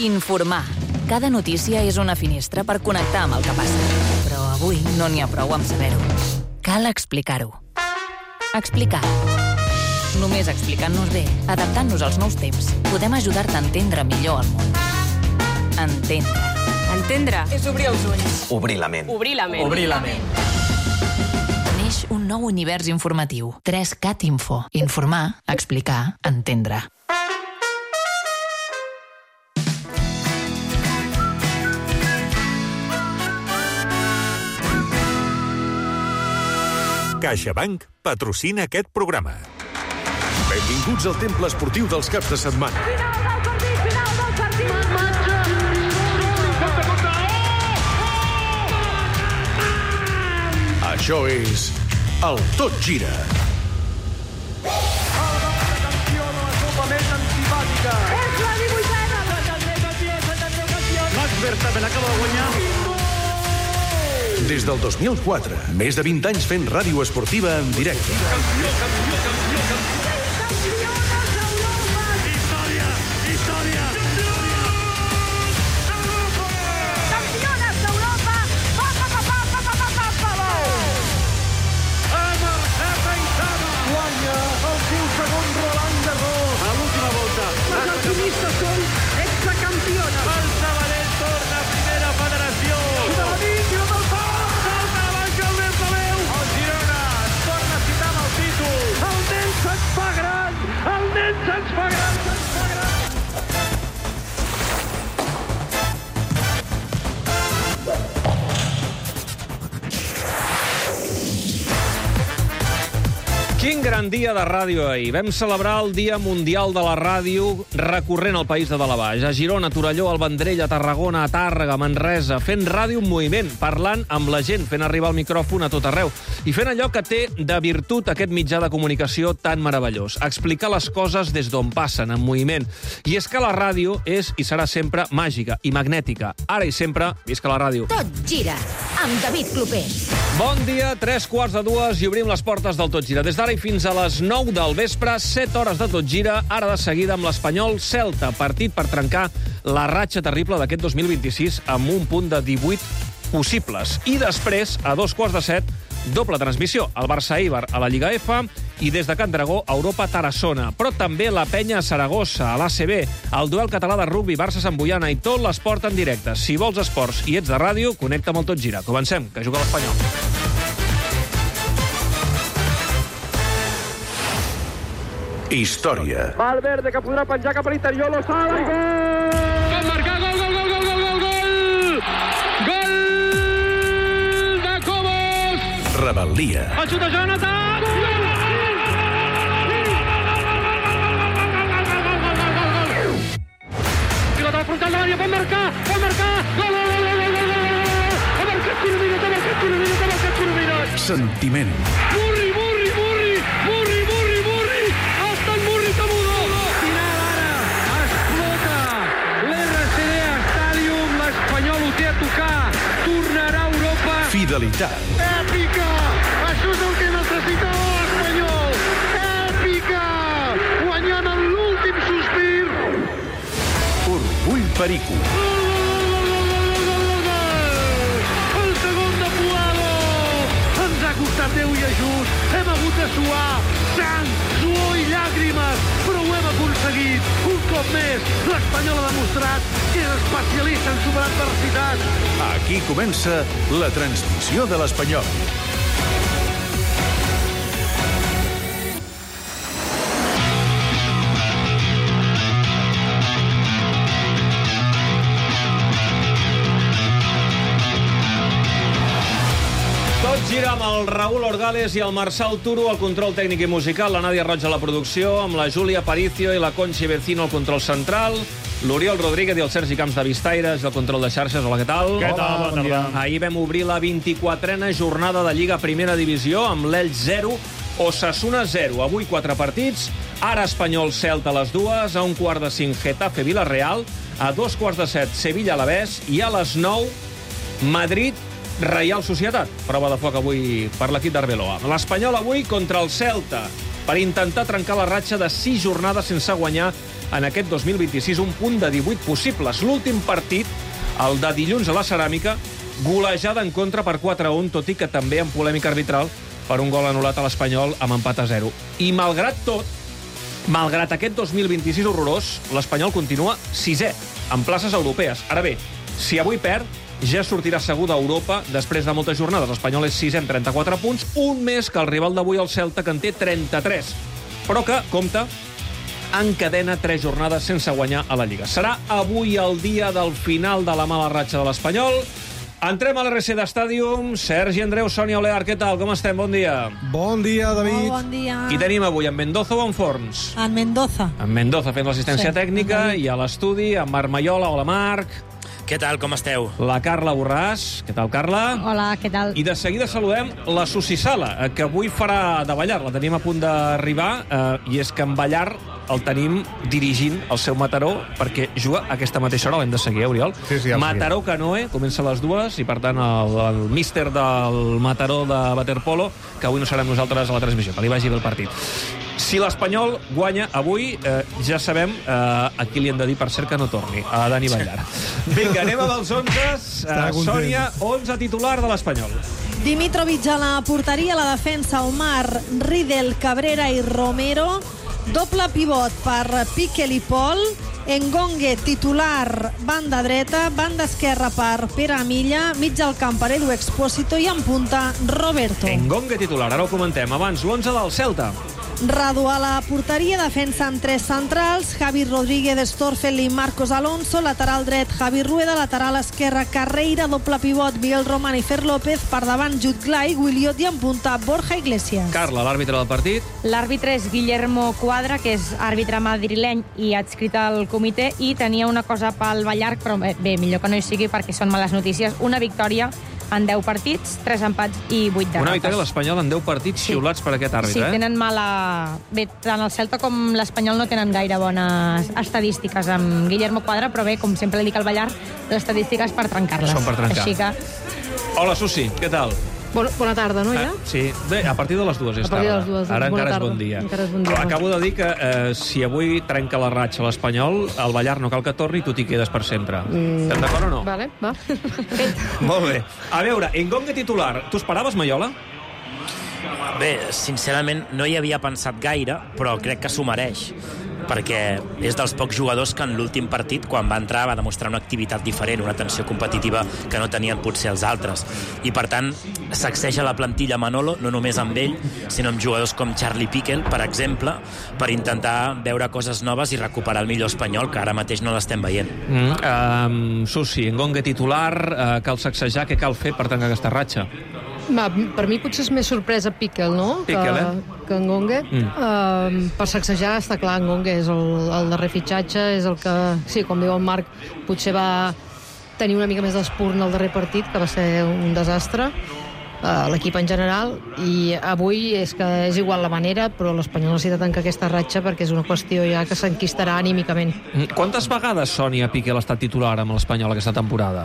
Informar. Cada notícia és una finestra per connectar amb el que passa. Però avui no n'hi ha prou amb saber-ho. Cal explicar-ho. Explicar. Només explicant-nos bé, adaptant-nos als nous temps, podem ajudar-te a entendre millor el món. Entendre. Entendre és obrir els ulls. Obrir la ment. Obrir la ment. Obrir la ment. Neix un nou univers informatiu. 3CAT Info. Informar, explicar, entendre. CaixaBank patrocina aquest programa. Benvinguts al temple esportiu dels caps de setmana. Final del partit! Això és el Tot Gira. El nostre campió de la Copa més antipàtica. És la 18a! Max Verstappen acaba de guanyar. Des del 2004, més de 20 anys fent ràdio esportiva en directe. Campió d'Europa! Història! Campiones d'Europa! Ha marcat Aitana! Guanya el seu segon Roland Garros! A l'última volta! Les alpinistes són hexacampiones! El Sabadell torna a primera federació! De la nit i la del fort! Salta la banca el Bernabéu! El Girona es torna a citar amb el títol! El nen se'ns fa gran! El nen se'ns fa gran! Quin gran dia de ràdio ahir. Vam celebrar el Dia Mundial de la Ràdio recorrent el país de dalt a baix. A Girona, a Torelló, al Vendrell, a Tarragona, a Tàrrega, a Manresa, fent ràdio en moviment, parlant amb la gent, fent arribar el micròfon a tot arreu i fent allò que té de virtut aquest mitjà de comunicació tan meravellós. Explicar les coses des d'on passen, en moviment. I és que la ràdio és i serà sempre màgica i magnètica. Ara i sempre, visca la ràdio. Tot gira, amb David Clopés. Bon dia, 3:45 i obrim les portes del Tot Gira. Des d'ara i fins a les 9 del vespre, 7 hores de Tot Gira, ara de seguida amb l'Espanyol Celta, partit per trencar la ratxa terrible d'aquest 2026 amb un punt de 18 possibles. I després, a 2:15, doble transmissió, el Barça-Eibar a la Lliga F i des de Can Dragó, Europa-Tarassona. Però també la Penya a Saragossa, a l'ACB, el duel català de rugbi Barça-Sant Boiana i tot l'esport en directe. Si vols esports i ets de ràdio, connecta amb el Tot Gira. Comencem, que juga l'Espanyol. Història. Valverde, que podrà penjar cap a l'interior, lo sala i gol! Pot marcar, gol! Gol de Cobos! Rebel·lia. El xut de Jonathan! Pilota al frontal de l'àrea, pot marcar! Gol! Ha marcat Coromines! Sentiment. Murri! Hasta el Murri Tamudo! Final ara! Explota! L'RCD Stadium, l'Espanyol ho té a tocar! Tornarà a Europa! Fidelitat. Èpica! Això és el que necessitava l'Espanyol! Èpica! Guanyant en l'últim sospir! Orgull perico. El segon de Puado! Ens ha costat Déu i ajust! Hem hagut de suar! Sang, suor i llàgrimes! Però ho hem aconseguit! Un cop més, l'Espanyol ha demostrat que és especialista en superar adversitat! Aquí comença la transmissió de l'Espanyol. Tot gira amb el Raúl Orgales i el Marçal Turo al control tècnic i musical, la Nàdia Roig a la producció, amb la Júlia Aparicio i la Conchi Vecino al control central, l'Oriol Rodríguez i el Sergi Camps de Vistaires i el control de xarxes. Hola, què tal? Què tal? Bon dia. Ahir vam obrir la 24a jornada de Lliga Primera Divisió amb l'Elx 0, Osasuna 0. Avui 4 partits, ara Espanyol Celta a les 2, a 1:45 Getafe Villarreal, a 2:15 Sevilla Alavés i a les 9 Madrid Reial Societat. Prova de foc avui per l'equip d'Arbeloa. L'Espanyol avui contra el Celta. per intentar trencar la ratxa de 6 jornades sense guanyar en aquest 2026, un punt de 18 possibles. L'últim partit, el de dilluns a la Ceràmica, golejada en contra per 4-1, tot i que també amb polèmica arbitral per un gol anul·lat a l'Espanyol amb empat a 0. I malgrat tot, malgrat aquest 2026 horrorós, l'Espanyol continua 6è, en places europees. Ara bé, si avui perd, ja sortirà segur d'Europa després de moltes jornades. L'Espanyol és 6è amb 34 punts, un més que el rival d'avui, el Celta, que en té 33. Però que, compte, encadena 3 jornades sense guanyar a la Lliga. Serà avui el dia del final de la mala ratxa de l'Espanyol. Entrem a l'RC Stadium. Sergi Andreu, Sònia Olear, què tal? Com estem? Bon dia. Bon dia, David. Molt bon dia. Qui tenim avui, en Mendoza o en Forns? En Mendoza. En Mendoza fent l'assistència tècnica, i a l'estudi, en Marc Maiola. Hola, Marc. Què tal, com esteu? La Carla Borràs. Què tal, Carla? Hola, què tal? I de seguida saludem la Susi Sala, que avui farà de Ballar. La tenim a punt d'arribar, i és que en Ballar el tenim dirigint el seu Mataró, perquè juga a aquesta mateixa hora. L'hem de seguir, Oriol? Sí, ja Mataró Canoe, comença a les 2, i per tant el míster del Mataró de waterpolo, que avui no serem nosaltres a la transmissió, que li vagi bé el partit. Si l'Espanyol guanya avui, ja sabem a qui li hem de dir, per cert, que no torni, a Dani Ballar. Vinga, anem amb els 11. Sònia, 11 titular de l'Espanyol. Dimitrovic a la porteria, la defensa Omar, Riedel, Cabrera i Romero. Doble pivot per Piquel i Pol. Engongue titular, banda dreta, banda esquerra per Pere Amilla, mig al camp per Edu Expósito i en punta Roberto. Engongue titular, ara ho comentem. Abans, l'11 del Celta. Radu a la porteria, defensa amb 3 centrals, Javi Rodríguez, Storfel i Marcos Alonso, lateral dret Javi Rueda, lateral esquerra Carreira, doble pivot Miguel Román i Fer López, per davant Jutglai, Williot i en punta Borja Iglesias. Carla, l'àrbitre del partit. L'àrbitre és Guillermo Cuadra, que és àrbitre madrileny i adscrit al comitè, i tenia una cosa pel Ballar, però bé, millor que no hi sigui perquè són males notícies. Una victòria en 10 partits, 3 empats i 8 derrotes. Una victòria de l'Espanyol en 10 partits xiulats per aquest àrbitre, Sí, tenen mala... Bé, tant el Celta com l'Espanyol no tenen gaire bones estadístiques amb Guillermo Cuadra, però bé, com sempre li dic al Ballar, les estadístiques per trencar-les. Són per trencar. Així que... Hola, Susi, què tal? Bona tarda, no, ja? Sí, bé, a partir de les 2 és tarda. A partir de les 2. Ara encara és bon dia. Acabo de dir que si avui trenca la ratxa l'Espanyol, el Ballar no cal que torni i tu t'hi quedes per sempre. Estem d'acord o no? Vale, va. Molt bé. A veure, Engongue titular. Tu esperaves, Maiola? Bé, sincerament, no hi havia pensat gaire, però crec que s'ho mereix, perquè és dels pocs jugadors que en l'últim partit, quan va entrar, va demostrar una activitat diferent, una tensió competitiva que no tenien potser els altres. I, per tant, sacseja la plantilla Manolo, no només amb ell, sinó amb jugadors com Charlie Piquel, per exemple, per intentar veure coses noves i recuperar el millor espanyol, que ara mateix no l'estem veient. Susi, Engongue titular, cal sacsejar, què cal fer per tancar aquesta ratxa? Per mi potser és més sorpresa Piquel, no? Piquel, que Engongue. Per sacsejar, està clar, Engongue és el darrer fitxatge, és el que, sí, com diu el Marc, potser va tenir una mica més d'espurn el darrer partit, que va ser un desastre, l'equip en general, i avui és que és igual la manera, però l'Espanyol necessita tancar aquesta ratxa perquè és una qüestió ja que s'enquistarà anímicament. Quantes vegades, Sònia, Piquel ha estat titular amb l'Espanyol aquesta temporada?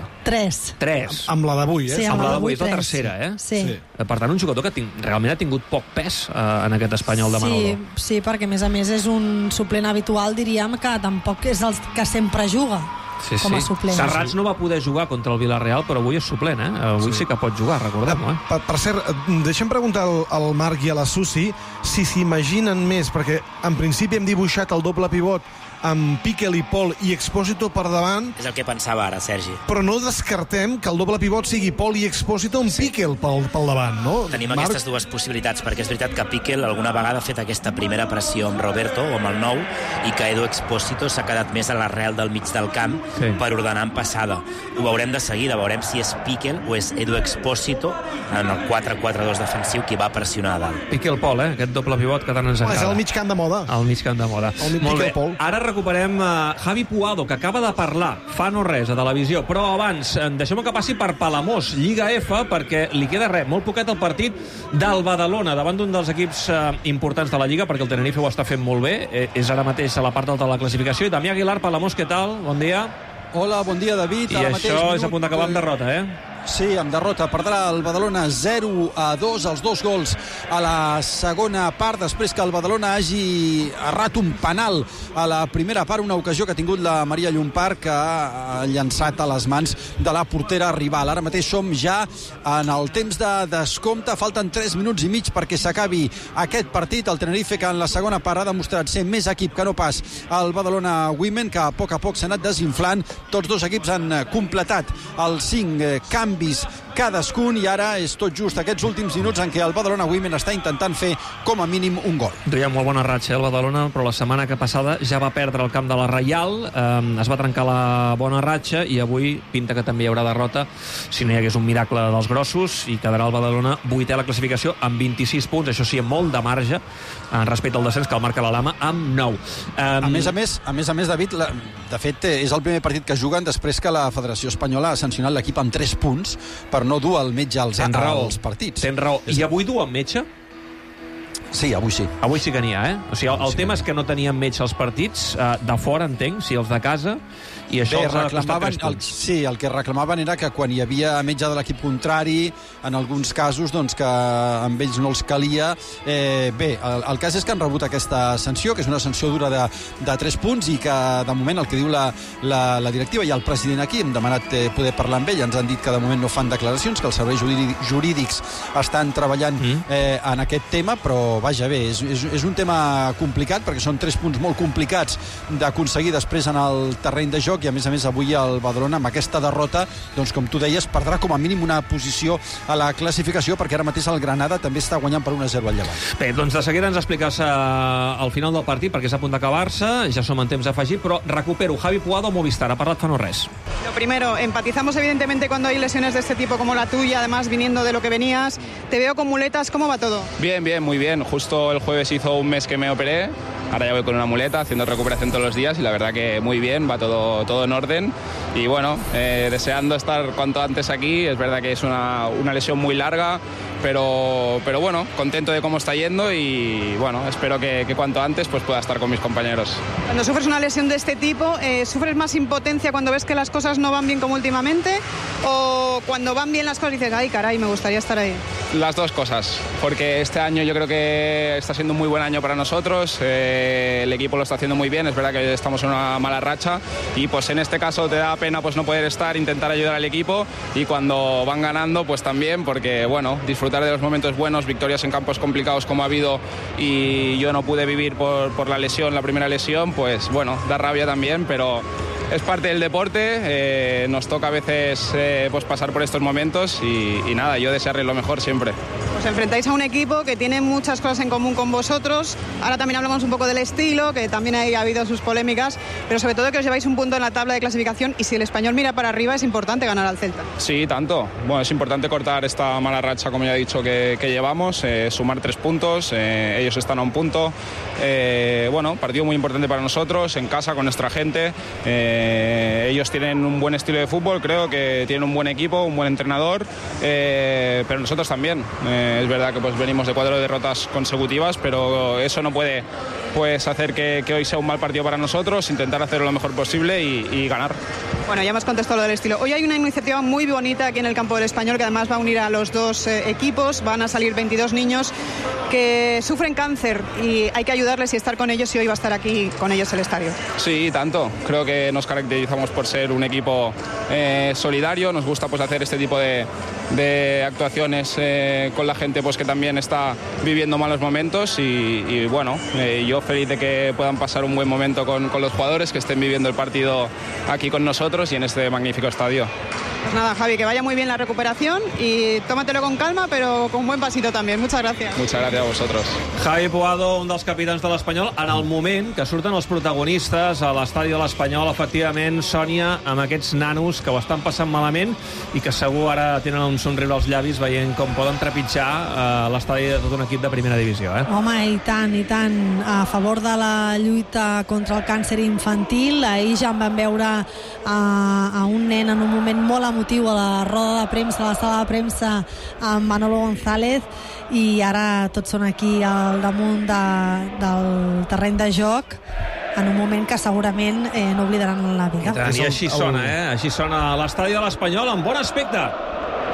3. Amb la d'avui, Sí, Amb la d'avui és la tercera, Sí. Per tant, un jugador que realment ha tingut poc pes en aquest Espanyol de Manolo. Sí, perquè a més és un suplent habitual, diríem, que tampoc és el que sempre juga. Com a suplent. Serrats no va poder jugar contra el Villarreal, però avui és suplent, Avui sí que pot jugar, recordem-ho, Per cert, deixem preguntar al Marc i a la Susi si s'imaginen més, perquè en principi hem dibuixat el doble pivot amb Piquel i Pol i Expósito per davant. És el que pensava ara, Sergi. Però no descartem que el doble pivot sigui Pol i Expósito amb Piquel pel davant, no? Tenim aquestes dues possibilitats, perquè és veritat que Piquel alguna vegada ha fet aquesta primera pressió amb Roberto o amb el 9, i que Edu Expósito s'ha quedat més a l'arrel del mig del camp per ordenar en passada. Ho veurem de seguida, veurem si és Piquel o és Edu Expósito en el 4-4-2 defensiu qui va pressionar a dalt. Piquel Pol, aquest doble pivot que tant ens agrada. És el mig camp de moda. El mig camp de moda. Molt bé. Ara recuperem Javi Puado, que acaba de parlar fa no res a televisió, però abans deixem que passi per Palamós, Lliga F, perquè li queda molt poquet el partit del Badalona, davant d'un dels equips importants de la Lliga, perquè el Tenerife ho està fent molt bé, és ara mateix a la part alta de la classificació. I Damià Aguilar, Palamós, què tal? Bon dia. Hola, bon dia, David. I això és a punt d'acabar amb derrota, Sí, amb derrota. Perdrà el Badalona 0-2, els 2 gols a la segona part, després que el Badalona hagi errat un penal a la primera part, una ocasió que ha tingut la Maria Llompart, que ha llançat a les mans de la portera rival. Ara mateix som ja en el temps de descompte, falten 3 minuts i mig perquè s'acabi aquest partit. El Tenerife, que en la segona part ha demostrat ser més equip que no pas el Badalona Women, que a poc s'ha anat desinflant. Tots 2 equips han completat els 5 canvis cadascun, i ara és tot just aquests últims minuts en què el Badalona Women està intentant fer com a mínim un gol. Duia molt bona ratxa el Badalona, però la setmana que passada ja va perdre el camp de la Reial, es va trencar la bona ratxa i avui pinta que també hi haurà derrota si no hi hagués un miracle dels grossos, i quedarà el Badalona 8è a la classificació amb 26 punts, això sí, amb molt de marge respecte al descens, que el marca la Lama amb 9. A més a més, David, de fet és el primer partit que juguen després que la Federació Espanyola ha sancionat l'equip amb 3 punts per no dur el metge als partits. Tens raó. I avui duen metge? Sí, avui sí. Avui sí que n'hi ha, eh? O sigui, el tema és que no tenien metge als partits, de fora, entenc, si els de casa, i això els ha costat 3 punts. Sí, el que reclamaven era que quan hi havia metge de l'equip contrari, en alguns casos, doncs que amb ells no els calia. Bé, el cas és que han rebut aquesta sanció, que és una sanció dura de 3 punts, i que de moment el que diu la directiva i el president aquí, hem demanat poder parlar amb ell, ens han dit que de moment no fan declaracions, que els serveis jurídics estan treballant en aquest tema, però vaja, bé, és un tema complicat, perquè són 3 punts molt complicats d'aconseguir després en el terreny de joc, i a més avui el Badalona, amb aquesta derrota, doncs com tu deies, perdrà com a mínim una posició a la classificació, perquè ara mateix el Granada també està guanyant per 1-0 al Llevant. Bé, doncs de seguida ens expliques al final del partit, perquè és a punt d'acabar-se, ja som en temps d'afegir, però recupero Javi Puado, Movistar, ha parlat fa no res. Lo primero, empatizamos evidentemente cuando hay lesiones de este tipo como la tuya, además viniendo de lo que venías. Te veo con muletas, ¿cómo va todo? Bien, muy bien. Justo el jueves hizo un mes que me operé, ahora ya voy con una muleta, haciendo recuperación todos los días, y la verdad que muy bien, va todo en orden, y bueno, deseando estar cuanto antes aquí. Es verdad que es una lesión muy larga, pero bueno, contento de cómo está yendo, y bueno, espero que cuanto antes pues pueda estar con mis compañeros. Cuando sufres una lesión de este tipo, ¿sufres más impotencia cuando ves que las cosas no van bien como últimamente, o cuando van bien las cosas dices, ay caray, me gustaría estar ahí? Las dos cosas, porque este año yo creo que está siendo un muy buen año para nosotros, el equipo lo está haciendo muy bien, es verdad que estamos en una mala racha, y pues en este caso te da pena pues no poder estar, intentar ayudar al equipo, y cuando van ganando pues también, porque bueno, disfrutar de los momentos buenos, victorias en campos complicados como ha habido, y yo no pude vivir por la lesión, la primera lesión, pues bueno, da rabia también, pero es parte del deporte, nos toca a veces pues pasar por estos momentos, y nada, yo desearles lo mejor siempre. Os enfrentáis a un equipo que tiene muchas cosas en común con vosotros. Ahora también hablamos un poco del estilo, que también ha habido sus polémicas, pero sobre todo que os lleváis un punto en la tabla de clasificación, y si el Español mira para arriba es importante ganar al Celta. Sí, tanto. Bueno, es importante cortar esta mala racha, como ya he dicho, que llevamos, sumar 3 puntos, ellos están a 1 punto. Bueno, partido muy importante para nosotros, en casa, con nuestra gente. Ellos tienen un buen estilo de fútbol, creo que tienen un buen equipo, un buen entrenador, pero nosotros también. Es verdad que pues venimos de 4 derrotas consecutivas, pero eso no puede pues hacer que hoy sea un mal partido para nosotros, intentar hacerlo lo mejor posible y ganar. Bueno, ya hemos contestado lo del estilo. Hoy hay una iniciativa muy bonita aquí en el campo del Español, que además va a unir a los 2 equipos. Van a salir 22 niños que sufren cáncer, y hay que ayudarles y estar con ellos, y hoy va a estar aquí con ellos el estadio. Sí, tanto. Creo que nos caracterizamos por ser un equipo solidario. Nos gusta pues hacer este tipo de actuaciones con la gente pues que también está viviendo malos momentos, y bueno, yo feliz de que puedan pasar un buen momento con los jugadores, que estén viviendo el partido aquí con nosotros y en este magnífico estadio. Pues nada, Javi, que vaya muy bien la recuperación, y tómatelo con calma, però con buen pasito també. Muchas gracias. Muchas gracias a vosotros. Javi Puado, un dels capitans de l'Espanyol, en el moment que surten els protagonistes a l'estadi de l'Espanyol, efectivament, Sònia, amb aquests nanos que ho estan passant malament i que segur ara tenen un somriure als llavis veient com poden trepitjar l'estadi de tot un equip de primera divisió. Home, i tant, a favor de la lluita contra el càncer infantil. Ahir ja en vam veure a un nen en un moment molt emotiu a la roda de premsa, a la sala de premsa, amb Manolo González, i ara tots són aquí al damunt del terreny de joc, en un moment que segurament no oblidaran en la vida. I així sona, Així sona l'estadi de l'Espanyol, amb bon aspecte.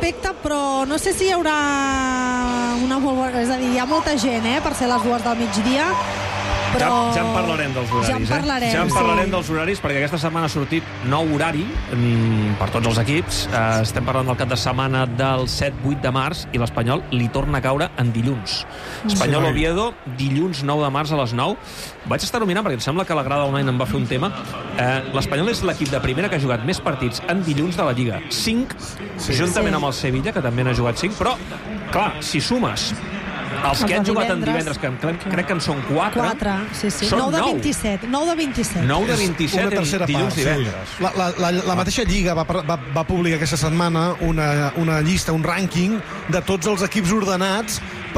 aspecte, però no sé si hi haurà una molt bona... És a dir, hi ha molta gent, per ser les 2 del migdia, però... Ja en parlarem dels horaris, ja en parlarem dels horaris, perquè aquesta setmana ha sortit nou horari per tots els equips. Estem parlant del cap de setmana del 7-8 de març i l'Espanyol li torna a caure en dilluns. Espanyol-Oviedo, dilluns 9 de març a les 9. Vaig estar mirant, perquè em sembla que la Grada Online em va fer un tema. L'Espanyol és l'equip de primera que ha jugat més partits en dilluns de la Lliga. 5, juntament amb el Sevilla, que també n'ha jugat 5, però, clar, si sumes els que han jugat en divendres, que crec que en són 4. 4, sí. 9 de 27. 9 de 27. 9 de 27 una tercera dilluns, part, divendres. Sí. La mateixa Lliga va publicar aquesta setmana una llista, un rànquing de tots els equips ordenats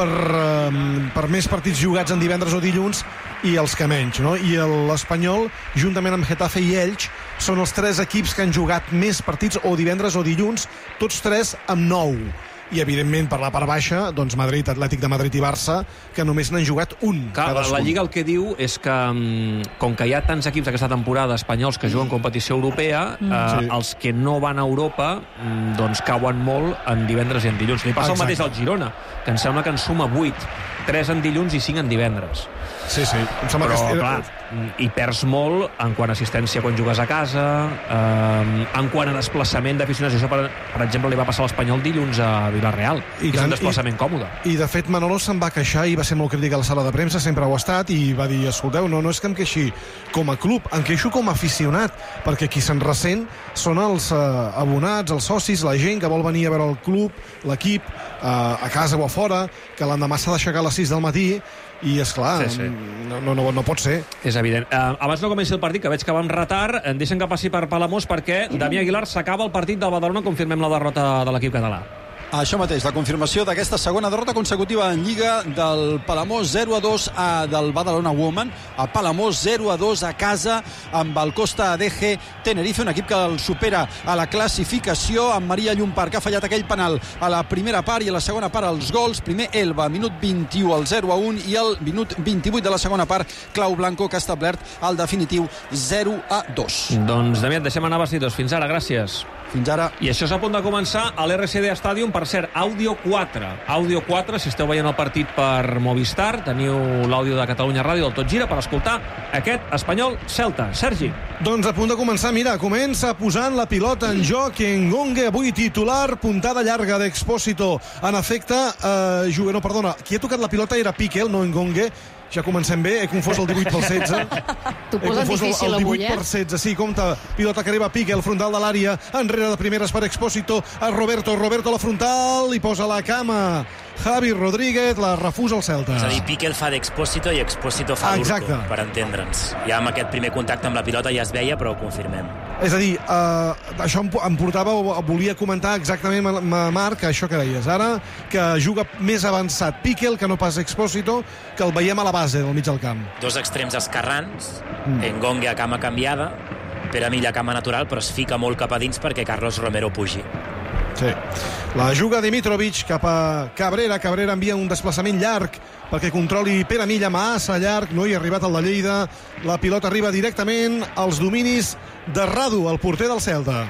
per més partits jugats en divendres o dilluns i els que menys, no? I l'Espanyol, juntament amb Getafe i Elx, són els 3 equips que han jugat més partits o divendres o dilluns, tots 3 amb 9. I, evidentment, per la part baixa, doncs Madrid, Atlètic de Madrid i Barça, que només n'han jugat un. La Lliga el que diu és que, com que hi ha tants equips aquesta temporada espanyols que juguen competició europea, els que no van a Europa doncs cauen molt en divendres i en dilluns. Li passa el mateix al Girona, que em sembla que en suma 8. 3 en dilluns i 5 en divendres. Sí. Però, clar, hi perds molt en quant a assistència quan jugues a casa, en quant a desplaçament d'aficionats. Això, per exemple, li va passar a l'Espanyol dilluns a Villarreal, que és un desplaçament còmode. I, de fet, Manolo se'n va queixar i va ser molt crític a la sala de premsa, sempre ho ha estat, i va dir, escolteu, no és que em queixi com a club, em queixo com a aficionat, perquè qui se'n ressent són els abonats, els socis, la gent que vol venir a veure el club, l'equip, a casa o a fora, que l'endemà s'ha d'aixecar a les 6 del matí, i, esclar, no pot ser. És evident. Abans no comenci el partit, que veig que va amb retard, deixen que passi per Palamós, perquè Damià Aguilar s'acaba el partit del Badalona, confirmem la derrota de l'equip català. Això mateix, la confirmació d'aquesta segona derrota consecutiva en Lliga del Palamós 0-2 del Badalona Women, a Palamós 0-2 a casa amb el Costa ADG Tenerife, un equip que el supera a la classificació, amb Maria Llompart, que ha fallat aquell penal a la primera part, i a la segona part els gols. Primer Elba, minut 21, el 0-1, i el minut 28 de la segona part Clau Blanco, que ha establert el definitiu 0-2. Doncs, Damià, et deixem anar vestidors. Fins ara, gràcies. Fins ara. I això és a punt de començar a l'RCD Stadium, per cert, àudio 4. Àudio 4, si esteu veient el partit per Movistar, teniu l'àudio de Catalunya Ràdio del Tot Gira per escoltar aquest Espanyol-Celta. Sergi. Doncs a punt de començar, mira, comença posant la pilota en joc Engongue, avui titular, puntada llarga d'Expósito. En efecte, qui ha tocat la pilota era Piqué, no Engongue. Ja comencem bé, he confós el 18 pel 16. T'ho posa difícil avui, el 18 per 16, sí, compta. Pilota que arriba a Piqué, el frontal de l'àrea, enrere de primeres per Expósito, a Roberto la frontal, i posa la cama. Javi Rodríguez la refusa el Celta. És a dir, Piqué el fa d'Expósito i Expósito fa d'Urco, per entendre'ns. Ja amb aquest primer contacte amb la pilota ja es veia, però ho confirmem. És a dir, això em portava, volia comentar exactament, Marc, això que deies ara, que juga més avançat Piqué, el que no pas Expósito, que el veiem a la base del mig del camp. Dos extrems esquerrans, Engongue a cama canviada, Pere Milla a cama natural, però es fica molt cap a dins perquè Carlos Romero pugi. Sí. La juga Dimitrovic cap a Cabrera. Cabrera envia un desplaçament llarg perquè controli Pere Milla, massa llarg, no hi ha arribat el de Lleida. La pilota arriba directament als dominis de Radu, el porter del Celta.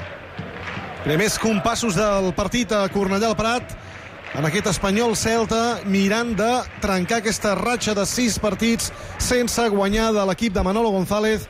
Primers compassos del partit a Cornellà al Prat, en aquest Espanyol-Celta, mirant de trencar aquesta ratxa de 6 partits sense guanyar de l'equip de Manolo González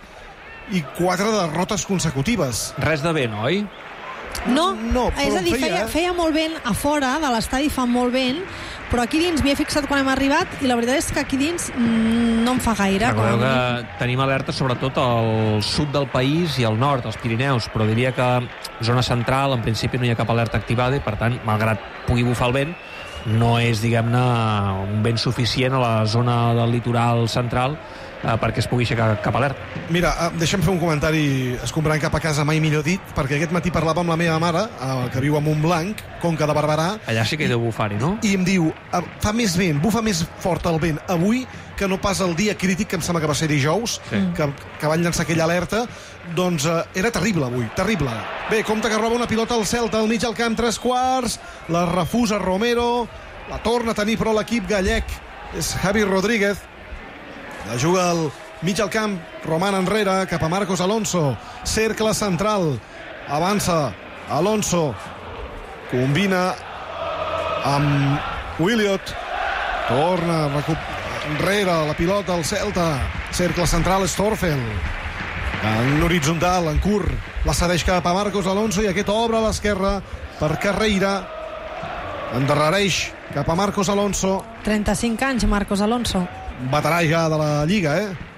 i 4 derrotes consecutives. Res de bé, no, oi? No, és a dir, feia molt vent a fora de l'estadi, fa molt vent, però aquí dins m'hi he fixat quan hem arribat i la veritat és que aquí dins no em fa gaire. Recordeu que tenim alerta sobretot al sud del país i al nord, als Pirineus, però diria que zona central en principi no hi ha cap alerta activada i per tant, malgrat pugui bufar el vent, no és, diguem-ne, un vent suficient a la zona del litoral central perquè es pugui aixecar cap alerta. Mira, deixa'm fer un comentari escombrant cap a casa, mai millor dit, perquè aquest matí parlava amb la meva mare, que viu a Montblanc, Conca de Barberà. Allà sí que hi deu bufar-hi, no? I em diu, fa més vent, bufa més fort el vent avui que no pas el dia crític, que em sembla que va ser dijous, que van llançar aquella alerta. Doncs era terrible avui, terrible. Bé, compte que roba una pilota al Celta, al mig al camp, 3/4, la refusa Romero, la torna a tenir però l'equip gallec, és Javi Rodríguez. La juga al mig al camp, Roman enrere, cap a Marcos Alonso. Cercle central, avança Alonso, combina amb Williot, torna enrere la pilota al Celta, cercle central Storfel, en horitzontal, en curt, la cedeix cap a Marcos Alonso i aquest obre a l'esquerra per Carreira, endarrereix cap a Marcos Alonso. 35 anys, Marcos Alonso. Veterà ja de la Lliga,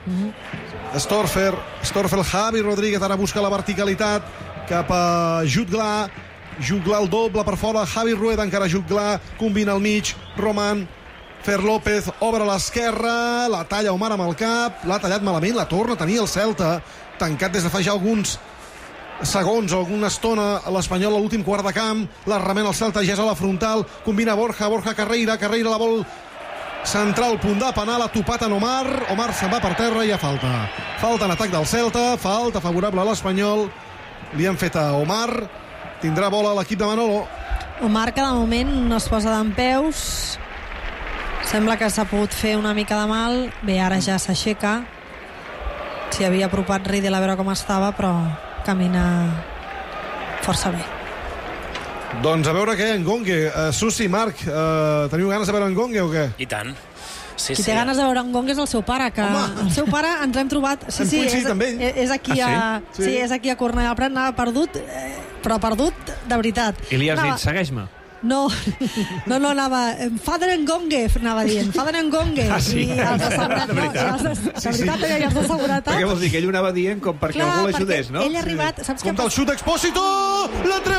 Storfel, Javi Rodríguez ara busca la verticalitat cap a Jutglar el doble per fora, Javi Rueda encara Jutglar, combina al mig, Roman, Fer López, obre a l'esquerra, la talla Omar amb el cap, l'ha tallat malament, la torna a tenir el Celta, tancat des de fa ja alguns segons o alguna estona l'Espanyol a l'últim quart de camp, la remena el Celta, ja és a la frontal, combina Borja Carreira la vol centrar al punt de penal, ha topat en Omar se'n va per terra i hi ha falta en atac del Celta, falta favorable a l'Espanyol, li han fet a Omar, tindrà bola l'equip de Manolo. Omar que de moment no es posa dempeus, sembla que s'ha pogut fer una mica de mal, bé, ara ja s'aixeca, s'hi havia apropat Riedel a veure com estava, però camina força bé. Doncs a veure què, Ngonge, Susi, Marc, teniu ganes de veure Ngonge o què? I tant. Sí, qui té ganes de veure Ngonge és el seu pare, que el seu pare ens hem trobat, és aquí és aquí a Cornellà del Prat, anava perdut, però perdut de veritat. I li has dit, segueix-me. No, anava Father Ngonge, anava dient Father Ngonge. Sí? I els de seguretat, de veritat, els de seguretat. Perquè vols dir que ell ho anava dient com perquè algú l'ajudés, no? Ell ha arribat, saps què? Compte el xut d'Expósito, la treu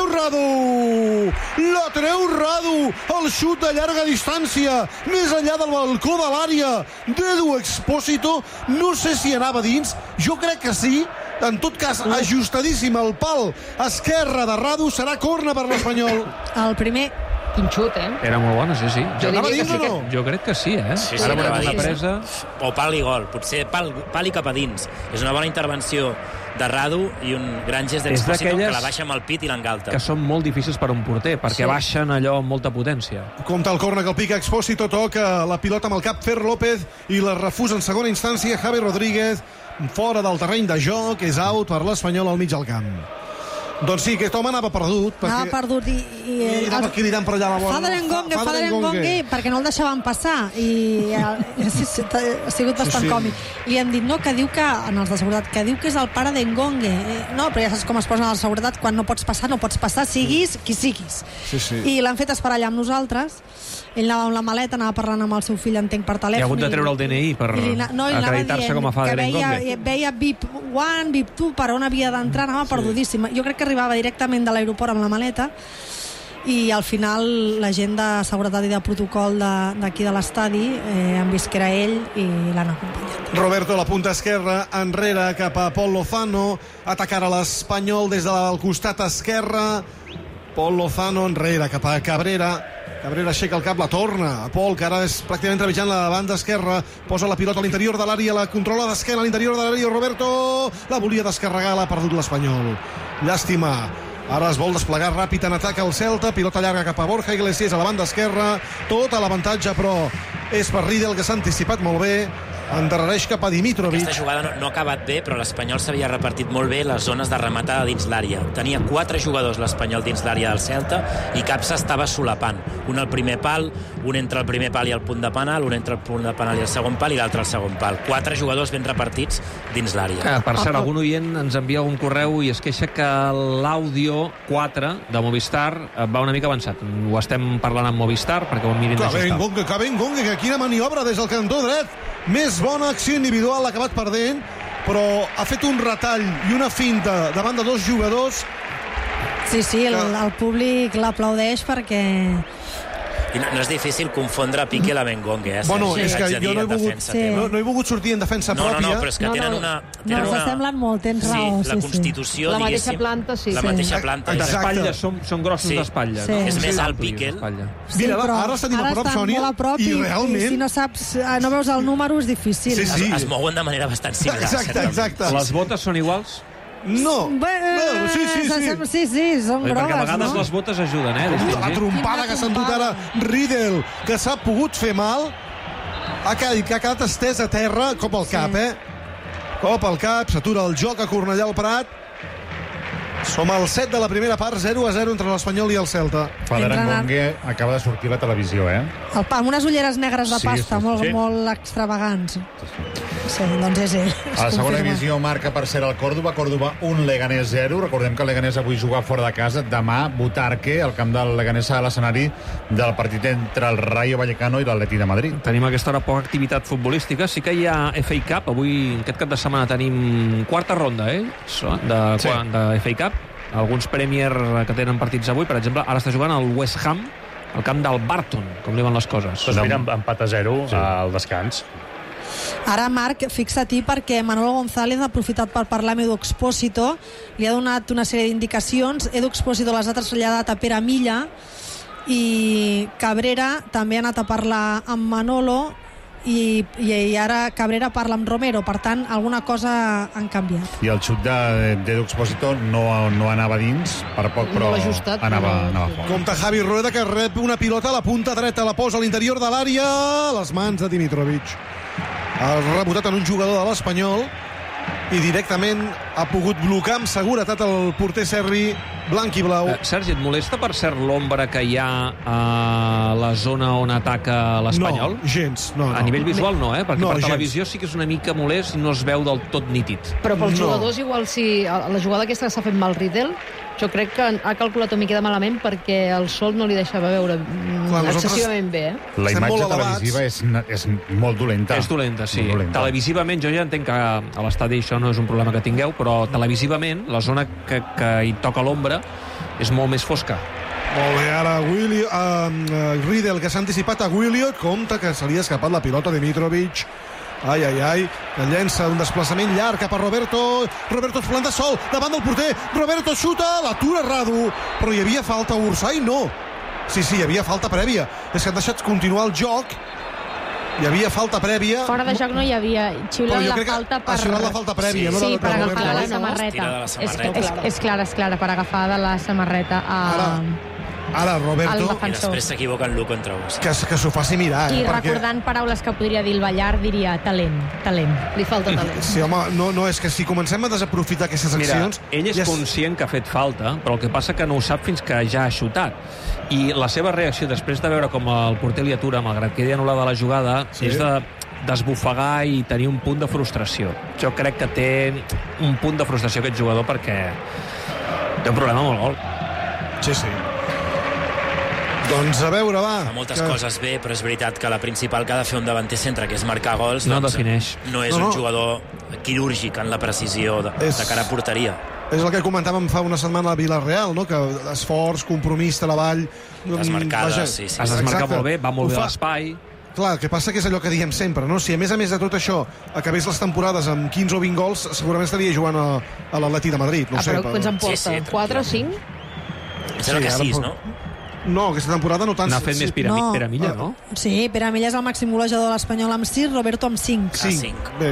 Radu, el xut de llarga distància, més enllà del balcó de l'àrea d'Edu Expósito, no sé si anava dins, jo crec que sí, en tot cas ajustadíssim al pal esquerra de Radu, serà corna per l'Espanyol. El primer. Quin xut, Era molt bona, sí. Jo crec que sí, Sí, ara veurem una presa. O pal i gol, potser pal i cap a dins. És una bona intervenció de Radu i un gran gest d'Expósito que la baixa amb el pit i l'engalta. Que són molt difícils per un porter, perquè baixen allò amb molta potència. Compte el corna que el pica Expósito, toca la pilota amb el cap Fer López i la refusa en segona instància Javi Rodríguez, fora del terreny de joc, és out per l'Espanyol al mig del camp. Doncs sí, aquest home anava perdut. Anava perdut i anava cridant per allà la bola. Father Ngonge, perquè no el deixaven passar i ha sigut bastant còmic. Li han dit, no, que diu que, en els de seguretat, que diu que és el pare d'Ngonge. No, però ja saps com es posen a la seguretat, quan no pots passar, siguis qui siguis. Sí. I l'han fet esperar allà amb nosaltres. Ell anava amb la maleta, anava parlant amb el seu fill, entenc, per telèfon. I ha hagut de treure el DNI per acreditar-se com a Father Ngonge. Veia VIP 1, VIP 2, per on havia d'entrar, anava perdudíssim. Jo crec que arribava directament de l'aeroport amb la maleta i al final la gent de seguretat i de protocol d'aquí de l'estadi han vist que era ell i l'han acompanyat. Roberto a la punta esquerra, enrere cap a Pol Lozano, atacarà l'Espanyol des del costat esquerre, Pol Lozano enrere cap a Cabrera aixeca el cap, la torna a Pol, que ara és pràcticament trepitjant la banda esquerra, posa la pilota a l'interior de l'àrea, la controla d'esquena a l'interior de l'àrea, Roberto la volia descarregar, l'ha perdut l'Espanyol, llàstima. Ara es vol desplegar ràpid en atac al Celta, pilota llarga cap a Borja Iglesias a la banda esquerra, tot a l'avantatge, però és per Riedel, que s'ha anticipat molt bé, endarrereix cap a Dimitrovic. Aquesta jugada no ha acabat bé, però l'Espanyol s'havia repartit molt bé les zones de rematada dins l'àrea. Tenia 4 jugadors l'Espanyol dins l'àrea del Celta i cap s'estava solapant. Un al primer pal, un entre el primer pal i el punt de penal, un entre el punt de penal i el segon pal i l'altre al segon pal. 4 jugadors ben repartits dins l'àrea. Per cert, algun oient ens envia un correu i es queixa que l'àudio 4 de Movistar va una mica avançat. Ho estem parlant amb Movistar perquè ho mirin d'ajustar. Que ben Ngonge, que quina maniobra des del cantó dret. Més bona acció individual, l'ha acabat perdent, però ha fet un retall i una finta davant de 2 jugadors. Sí, el públic l'aplaudeix perquè... I no és difícil confondre Piqué la Ngonge, Bueno, és que jo no he volgut sortir en defensa pròpia. No, però és que tenen una... No, s'assemblen molt, tens raó. Sí, la constitució, la mateixa planta, La mateixa planta. D'espatlla, són grossos d'espatlla. És més alt Piqué. Mira, ara estan a prop, Sònia, i realment... Si no saps, no veus el número, és difícil. Es mouen de manera bastant similar. Exacte. Les botes són iguals? No. Sí, són grogues, perquè a vegades les botes ajuden, La trompada que s'ha endut ara Riedel, que s'ha pogut fer mal, ha quedat estès a terra, cop al cap, Cop al cap, s'atura el joc a Cornellà al Prat. Som al 7 de la primera part, 0-0 entre l'Espanyol i el Celta. Fader Ngongue acaba de sortir a la televisió, amb unes ulleres negres de pasta, molt extravagants. Sí, doncs és ell. A la segona divisió marca per ser el Córdoba 1, Leganés 0. Recordem que el Leganés avui juga fora de casa. Demà, Butarque, al camp del Leganés, a l'escenari del partit entre el Rayo Vallecano i l'Atleti de Madrid. Tenim a aquesta hora poca activitat futbolística. Sí que hi ha FA Cup. Avui, aquest cap de setmana, tenim quarta ronda, de FA Cup. Alguns Premier que tenen partits avui. Per exemple, ara està jugant el West Ham al camp del Barton, com li van les coses. Doncs mira, empat a 0 al descans. Ara, Marc, fixa-t'hi perquè Manolo González ha aprofitat per parlar amb Edu Expósito, li ha donat una sèrie d'indicacions. Edu Expósito les ha traslladat a Pere Milla i Cabrera també ha anat a parlar amb Manolo i ara Cabrera parla amb Romero, per tant alguna cosa han canviat. I el xut d'Edu Expósito no anava dins per poc, però anava fora. Compte Javi Rueda, que rep una pilota a la punta dreta, la posa a l'interior de l'àrea, a les mans de Dimitrovic. Ha rebotat en un jugador de l'Espanyol i directament ha pogut blocar amb seguretat el porter serbi blanc i blau. Sergi, et molesta per cert l'ombra que hi ha a la zona on ataca l'Espanyol? No, gens. No. A nivell visual no, perquè no, per televisió sí que és una mica molest i no es veu del tot nítid. Però pels jugadors, igual si la jugada aquesta que s'ha fet mal Riedel, jo crec que ha calculat una mica de malament perquè el sol no li deixava veure excessivament bé. La imatge televisiva és molt dolenta. És dolenta, sí. Televisivament, jo ja entenc que a l'estadi això no és un problema que tingueu, però televisivament la zona que hi toca l'ombra és molt més fosca. Molt bé, ara Riedel, que s'ha anticipat a Williot. Compte que se li ha escapat la pilota de Mitrovic. Ai, que llença un desplaçament llarg cap a Roberto es planta sol, davant del porter, Roberto xuta, l'atura Radu, però hi havia falta a Ursay? No. Sí, hi havia falta prèvia. És que han deixat continuar el joc. Hi havia falta prèvia. Fora de joc no hi havia. Xiulant la falta per... Ha xiulat la falta prèvia, no? Sí, per agafar la samarreta. És clara, per agafar de la samarreta Ara Roberto... I després s'equivoca en l'1 contra 1. Que s'ho faci mirar. I recordant paraules que podria dir el Ballar, diria talent. Li falta talent. Sí, home, no, és que si comencem a desaprofitar aquestes accions... Mira, ell és conscient que ha fet falta, però el que passa que no ho sap fins que ja ha xutat. I la seva reacció, després de veure com el porter li atura, malgrat que quedi anul·lada la jugada, és de desbufegar i tenir un punt de frustració. Jo crec que té un punt de frustració aquest jugador perquè té un problema amb el gol. Sí. Doncs a veure, va. Fa moltes coses bé, però és veritat que la principal que ha de fer un davanter centre, que és marcar gols, no defineix. No és un jugador quirúrgic en la precisió de cara a porteria. És el que comentàvem fa una setmana a Villarreal, no? Que esforç, compromís, treball... Desmarcades, sí. Has desmarcat molt bé, va molt bé l'espai. Clar, el que passa que és allò que diem sempre, no? Si a més de tot això acabés les temporades amb 15 o 20 gols, segurament estaria jugant a l'Atleti de Madrid. No sé, però quants en porta? 4 o 5? Sembla que 6, no? No, aquesta temporada no tant. N'ha fet més Pere Milla, no? Sí, Pere Milla és el màxim golejador de l'Espanyol amb 6, Roberto amb 5. 5. Bé.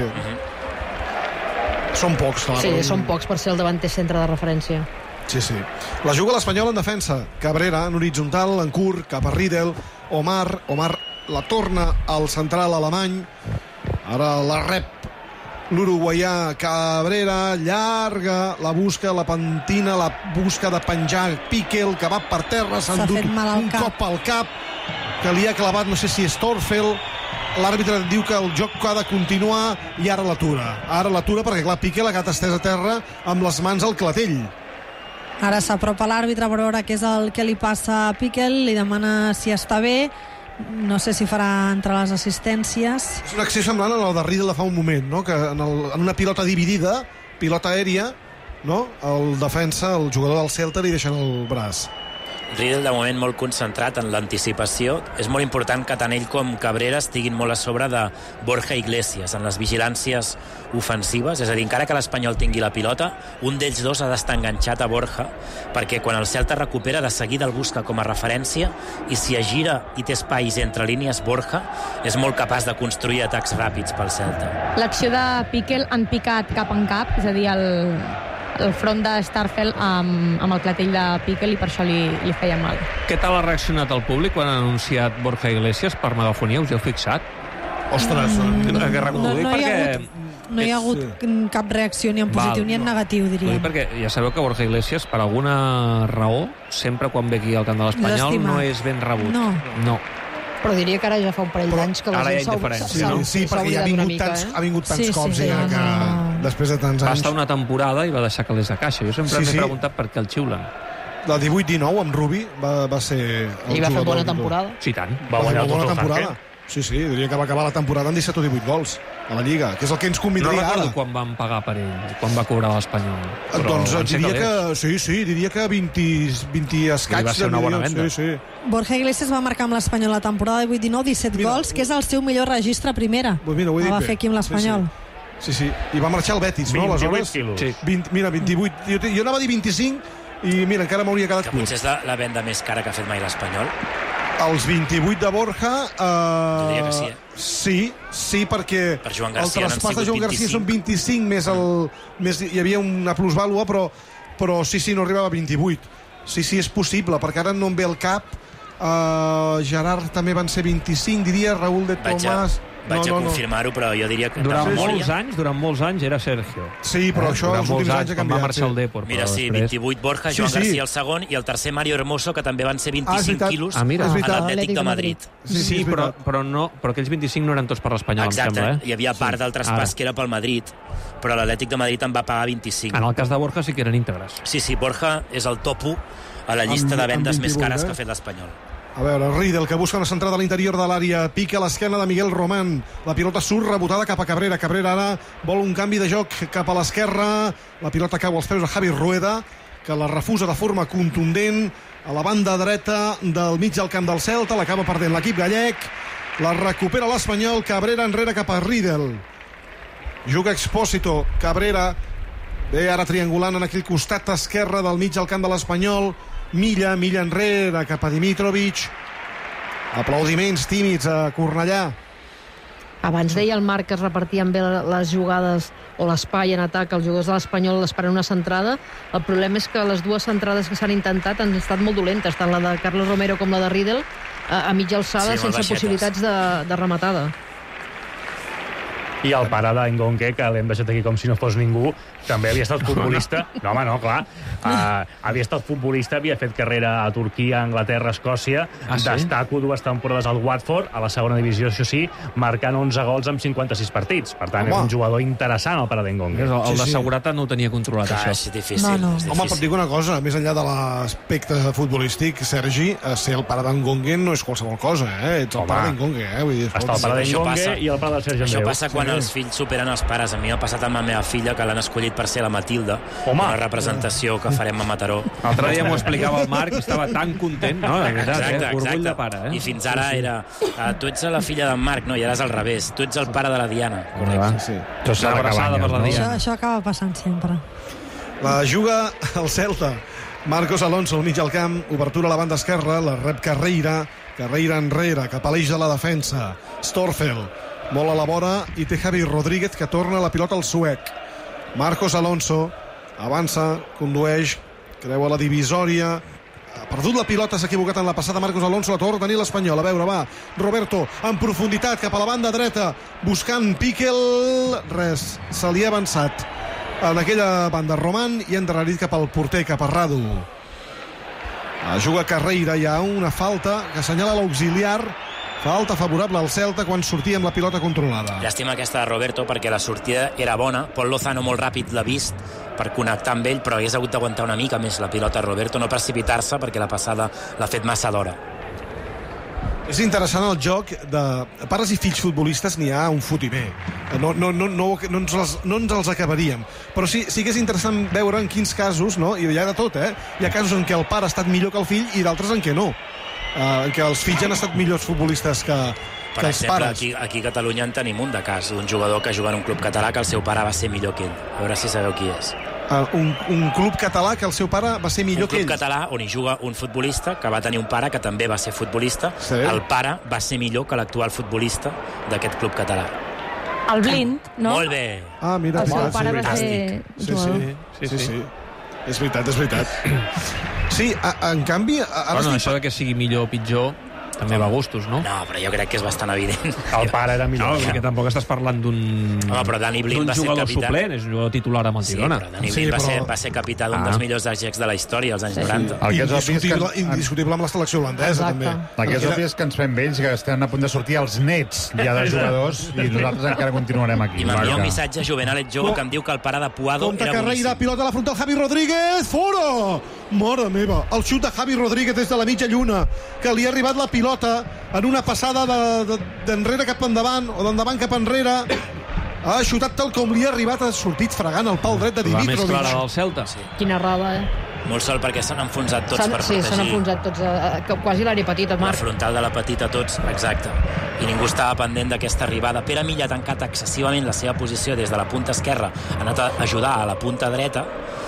Són pocs, clar. Sí, són pocs per ser el davanter centre de referència. Sí. La juga l'Espanyol en defensa. Cabrera en horitzontal, en curt, cap a Riedel. Omar la torna al central alemany. Ara la rep l'uruguaià Cabrera, llarga, la busca, la pentina, la busca de penjar Piquel, que va per terra, s'ha endut un cop al cap, que li ha clavat, no sé si és Torfel. L'àrbitre diu que el joc ha de continuar i ara l'atura perquè, clar, Piquel ha quedat estès a terra amb les mans al clatell. Ara s'apropa l'àrbitre per veure què és el que li passa a Piquel, li demana si està bé. No sé si farà entre les assistències. És una acció semblant a la de Riedel de fa un moment, no? Que en una pilota dividida, pilota aèria, no? El defensa, el jugador del Celta, li deixen el braç. Riedel de moment molt concentrat en l'anticipació. És molt important que tant ell com Cabrera estiguin molt a sobre de Borja Iglesias en les vigilàncies ofensives, és a dir, encara que l'Espanyol tingui la pilota, un d'ells dos ha d'estar enganxat a Borja, perquè quan el Celta recupera de seguida el busca com a referència, i si es gira i té espais entre línies, Borja és molt capaç de construir atacs ràpids pel Celta. L'acció de Piquel han picat cap en cap, és a dir, el front de Starfelt amb el clatell de Piquel, i per això li feia mal. Què tal ha reaccionat el públic quan ha anunciat Borja Iglesias per megafonia? Us heu fixat? Ostres, perquè No hi ha hagut cap reacció ni en positiu ni en negatiu, diríem. Perquè ja sabeu que Borja Iglesias, per alguna raó, sempre quan ve aquí al camp de l'Espanyol no és ben rebut. No. Però diria que ara ja fa un parell d'anys que la gent s'ha oblidat. Sí, perquè ja ha vingut tants cops que després de tants anys... Va estar una temporada i va deixar calés de caixa. Jo sempre m'he preguntat per què el xiulen. La 18-19 amb Rubi va ser... I va fer bona temporada. Sí, tant. Va guanyar bona temporada. Sí, diria que va acabar la temporada amb 17 o 18 gols a la Lliga, que és el que ens convindria ara. No recordo quan van pagar per ell, quan va cobrar l'Espanyol. Doncs diria que diria que 20 escaig. Va ser una bona venda. Sí. Borja Iglesias va marcar amb l'Espanyol la temporada 18-19 17 gols, que és el seu millor registre a primera. El va fer aquí amb l'Espanyol. Sí. I va marxar al Betis, no? 28 quilos. Mira, 28. Jo anava a dir 25 i mira, encara m'hauria quedat curt. Que potser és la venda més cara que ha fet mai l'Espanyol. Els 28 de Borja... Diria que sí, Sí, perquè el traspàs de Joan Garcia són 25 més hi havia una plusvàlua, però sí, no arribava a 28. Sí, és possible, perquè ara no em ve el cap. Gerard també van ser 25, diria, Raúl de Tomàs... Vaig a confirmar-ho, però jo diria que... Durant molts anys era Sergio. Sí, però això els últims anys ha canviat. Va marxar al Depor. Mira, sí, 28 Borja, Joan Garcia el segon, i el tercer Mario Hermoso, que també van ser 25 quilos a l'Atlètic de Madrid. Sí, però aquells 25 no eren tots per l'Espanyol, em sembla. Exacte, hi havia part del traspàs que era pel Madrid, però l'Atlètic de Madrid en va pagar 25. En el cas de Borja sí que eren íntegres. Sí, Borja és el top 1 a la llista de vendes més cares que ha fet l'Espanyol. A veure, Riedel, que busca una centrada a l'interior de l'àrea, pica a l'esquena de Miguel Román, la pilota surt rebotada cap a Cabrera ara vol un canvi de joc cap a l'esquerra, la pilota cau als peus a Javi Rueda, que la refusa de forma contundent a la banda dreta del mig del camp del Celta, l'acaba perdent l'equip gallec, la recupera l'Espanyol, Cabrera enrere cap a Riedel, juga Expósito, Cabrera ve ara triangulant en aquell costat esquerre del mig del camp de l'Espanyol, Milla enrere cap a Dimitrovic, aplaudiments tímids a Cornellà. Abans deia el Marc que es repartien bé les jugades o l'espai en atac, els jugadors de l'Espanyol esperen una centrada. El problema és que les dues centrades que s'han intentat han estat molt dolentes, tant la de Carlos Romero com la de Riedel, a mitja alçada, sense possibilitats de rematada. I el pare d'Engonque, que l'hem deixat aquí com si no fos ningú, també havia estat futbolista. No, home, no, clar. Havia estat futbolista, havia fet carrera a Turquia, Anglaterra, Escòcia. Destaco 2 temporades al Watford, a la segona divisió, això sí, marcant 11 gols en 56 partits. Per tant, és un jugador interessant, el pare d'Engonque. El de seguretat no ho tenia controlat, això. És difícil. Home, pot dir una cosa, més enllà de l'aspecte futbolístic, Sergi, ser el pare d'Engonque no és qualsevol cosa, Ets el pare d'Engonque, Vull dir, està el pare d'Engonque i el pare de Sergi Andreu. Això passa quan els fills superen els pares. A mi m'ha passat amb la meva filla, que l'han escollit per ser la Matilda, una representació que farem a Mataró. L'altre dia m'ho explicava el Marc i estava tan content, no? De veritat, orgull de pare. I fins ara era... Tu ets la filla d'en Marc, no, i ara és al revés. Tu ets el pare de la Diana. Correcte. Una abraçada per la Diana. Això acaba passant sempre. La juga el Celta. Marcos Alonso al mig del camp, obertura a la banda esquerra, la rep Carreira enrere, cap a l'eix de la defensa. Storfeld, molt a la vora, i té Javi Rodríguez, que torna la pilota al suec. Marcos Alonso avança, condueix, creu a la divisòria, ha perdut la pilota, s'ha equivocat en la passada Marcos Alonso, la torna a tenir l'Espanyol. A veure, va, Roberto en profunditat cap a la banda dreta, buscant Piquel, res, se li ha avançat en aquella banda Román i endarrerit cap al porter, cap a Radu. Juga Carreira, hi ha una falta que assenyala l'auxiliar, falta favorable al Celta quan sortia amb la pilota controlada. Llàstima aquesta de Roberto, perquè la sortida era bona. Pol Lozano molt ràpid l'ha vist per connectar amb ell, però hagués hagut d'aguantar una mica més la pilota a Roberto, no precipitar-se, perquè la passada l'ha fet massa d'hora. És interessant el joc de pares i fills futbolistes, n'hi ha un fut i bé. No ens els acabaríem. Però sí que és interessant veure en quins casos, no? I hi ha de tot, Hi ha casos en què el pare ha estat millor que el fill i d'altres en què no. En què els fills han estat millors futbolistes que els pares. Aquí a Catalunya en tenim un de cas, d'un jugador que juga en un club català que el seu pare va ser millor que ell. A veure si sabeu qui és. Un club català que el seu pare va ser millor que ell. Un club català on hi juga un futbolista que va tenir un pare que també va ser futbolista. Sí. El pare va ser millor que l'actual futbolista d'aquest club català. El Blind, no? Molt bé. Mira, el seu pare va ser jugador. Sí. És veritat. Sí, en canvi... Això de que sigui millor o pitjor també va a gustos, no? No, però jo crec que és bastant evident. El pare era millor. No, perquè tampoc estàs parlant d'un jugador suplent, és un jugador titular amb el Girona. Sí, però Dani Blind va ser capità d'un dels millors ajax de la història als anys 90. El que és obvi és que... Indiscutible amb la selecció holandesa, també. El que és obvi és que ens fem vells, que estan a punt de sortir els nets ja de jugadors, i nosaltres encara continuarem aquí. I m'envia un missatge a Juvenal Etjou que em diu que el pare de Puado Compte era boníssim. carrera, pilota a la frontal, Javi Rodríguez, fora! Mare meva, el xut de Javi Rodríguez des de la mitja lluna, que li ha arribat la pilota en una passada d'enrere cap endavant, o d'endavant cap enrere. Ha xutat tal com li ha arribat, ha sortit fregant el pal dret de Dimitrovic. La més clara del Celta. Sí. Quina errada, Molt sol perquè s'han enfonsat tots per protegir. Sí, s'han enfonsat tots, quasi l'àrea petita, Marc. La frontal de la petita tots, exacte. I ningú estava pendent d'aquesta arribada. Pere Milla ha tancat excessivament la seva posició des de la punta esquerra, ha anat a ajudar a la punta dreta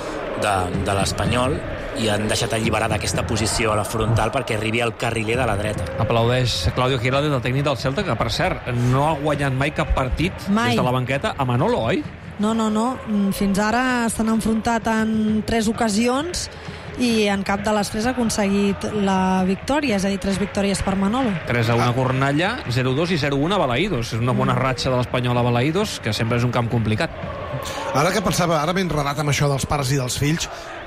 de l'Espanyol i han deixat alliberada aquesta posició a la frontal perquè arribi al carriler de la dreta. Aplaudeix Claudio Giraldez, el tècnic del Celta, que, per cert, no ha guanyat mai cap partit des de la banqueta a Manolo, oi? No. Fins ara s'han enfrontat en 3 ocasions i en cap de les 3 ha aconseguit la victòria, és a dir, 3 victòries per Manolo. 3-1 a Cornellà, 0-2 i 0-1 a Balaïdos. És una bona ratxa de l'Espanyol a Balaïdos, que sempre és un camp complicat. Ara que pensava, ara ben relat amb això dels pares i dels fills,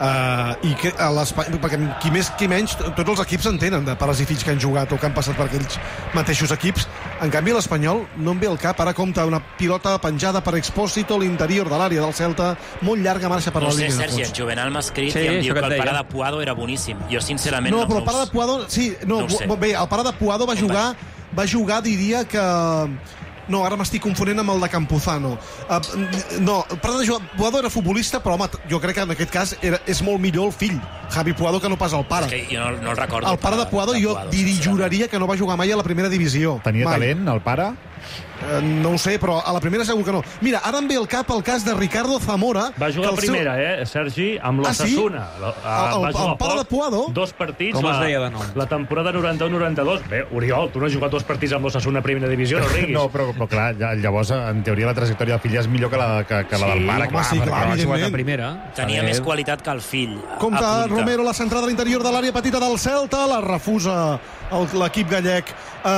i que perquè qui més qui menys, tots els equips en tenen de pares i fills que han jugat o que han passat per aquells mateixos equips. En canvi l'Espanyol no em ve al cap, ara compta una pilota penjada per Expósito a l'interior de l'àrea del Celta, molt llarga marxa per la línia de fons. No sé, Sergi, en Juvenal m'ha escrit i em diu que el pare de Puado era boníssim. Jo sincerament no, però el pare de Puado, sí, no bé, el pare de Puado va jugar, diria que... No, ara m'estic confonent amb el de Campuzano. No, el pare de Puado era futbolista, però home, jo crec que en aquest cas és molt millor el fill, Javi Puado, que no pas el pare. És que jo no el recordo. El pare de Puado jo juraria que no va jugar mai a la primera divisió. Tenia talent, el pare? No ho sé, però a la primera segur que no. Mira, ara em ve al cap el cas de Ricardo Zamora. Va jugar a primera, Sergi, amb l'Osasuna. El pare de Puado? 2 partits. Com es deia de nom? La temporada 91-92. Bé, Oriol, tu no has jugat 2 partits amb l'Osasuna a primera divisió, no riguis. No, però clar, llavors, en teoria, la trajectòria del fill és millor que la del pare. Clar, ha jugat a primera. Tenia més qualitat que el fill. Compte Romero, la centrada a l'interior de l'àrea petita del Celta, la refusa l'equip gallec.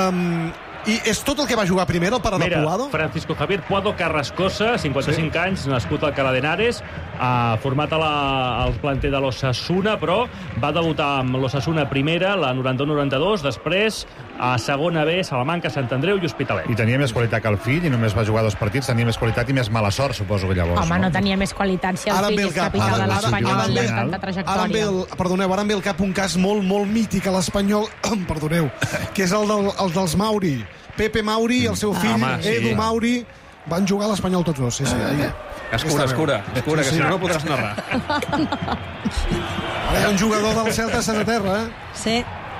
I és tot el que va jugar primer, el pare de Puado? Francisco Javier Puado Carrascosa, 55 anys, nascut al Alcalá de Henares, format al planter de l'Osasuna, però va debutar amb l'Osasuna primera, la 91-92, després a segona B, Salamanca, Sant Andreu i Hospitalet. I tenia més qualitat que el fill, i només va jugar 2 partits, tenia més qualitat i més mala sort, suposo que llavors. Home, no tenia més qualitat si el fill és capità de l'Espanyol i tanta trajectòria. Perdoneu, ara em ve al cap un cas molt, molt mític a l'Espanyol, perdoneu, que és el dels Mauri. Pepe Mauri i el seu fill, Edu Mauri, van jugar a l'Espanyol tots dos. Escura, que si no podràs narrar. Ara hi ha un jugador del Celta a Terra, Sí.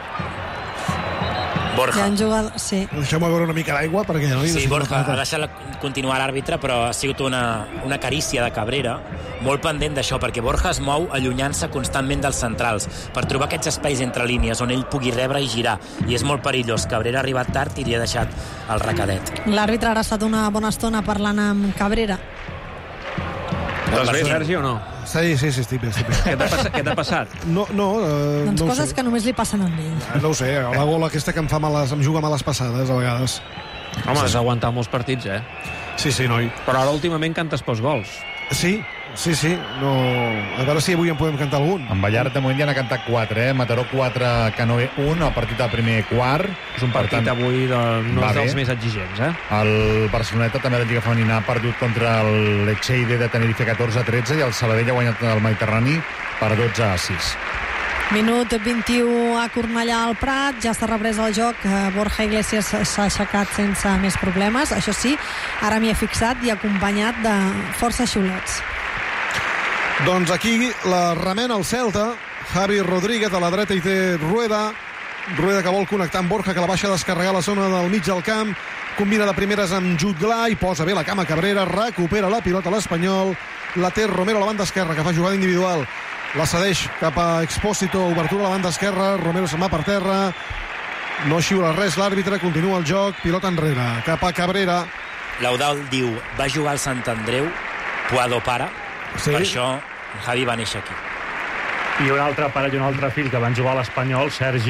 Borja. Sí. Deixeu-me veure una mica d'aigua, perquè... Sí, Borja, ha deixat continuar l'àrbitre, però ha sigut una carícia de Cabrera, molt pendent d'això, perquè Borja es mou allunyant-se constantment dels centrals, per trobar aquests espais entre línies on ell pugui rebre i girar, i és molt perillós. Cabrera ha arribat tard i li ha deixat el recadet. L'àrbitre ara ha estat una bona estona parlant amb Cabrera. Estàs bé, Sergi, o no? Sí, estic bé. Què t'ha passat? No, doncs coses que només li passen a ell. No ho sé, la gola aquesta que em juga males passades, a vegades. Home, has aguantat molts partits, Sí, noi. Però ara últimament cantes pels gols. Sí. No... A veure si avui en podem cantar algun. En Ballart de moment ja n'ha cantat 4, Mataró 4, Canoe 1, el partit del primer quart. És un partit avui no és dels més exigents, El Barceloneta també de Lliga Femenina ha perdut contra l'Echeide de Tenerife 14-13 i el Sabadell ha guanyat el Mediterrani per 12-6. Minut 21 a Cornellà al Prat, ja s'ha reprès el joc, Borja Iglesias s'ha aixecat sense més problemes, això sí, ara m'hi he fixat i acompanyat de força xiulets. Doncs aquí la remena el Celta, Javi Rodríguez a la dreta i té Rueda que vol connectar amb Borja, que la baixa a descarregar a la zona del mig del camp, combina de primeres amb Jude Gla i posa bé la cama Cabrera, recupera la pilota a l'Espanyol, la té Romero a la banda esquerra, que fa jugada individual, la cedeix cap a Expósito, obertura a la banda esquerra, Romero se'n va per terra, no xiula res l'àrbitre, continua el joc, pilota enrere, cap a Cabrera. L'Eudald diu, va jugar al Sant Andreu, Puado pare, per això Javi va néixer aquí. I un altre pare i un altre fill que van jugar a l'Espanyol, Sergi,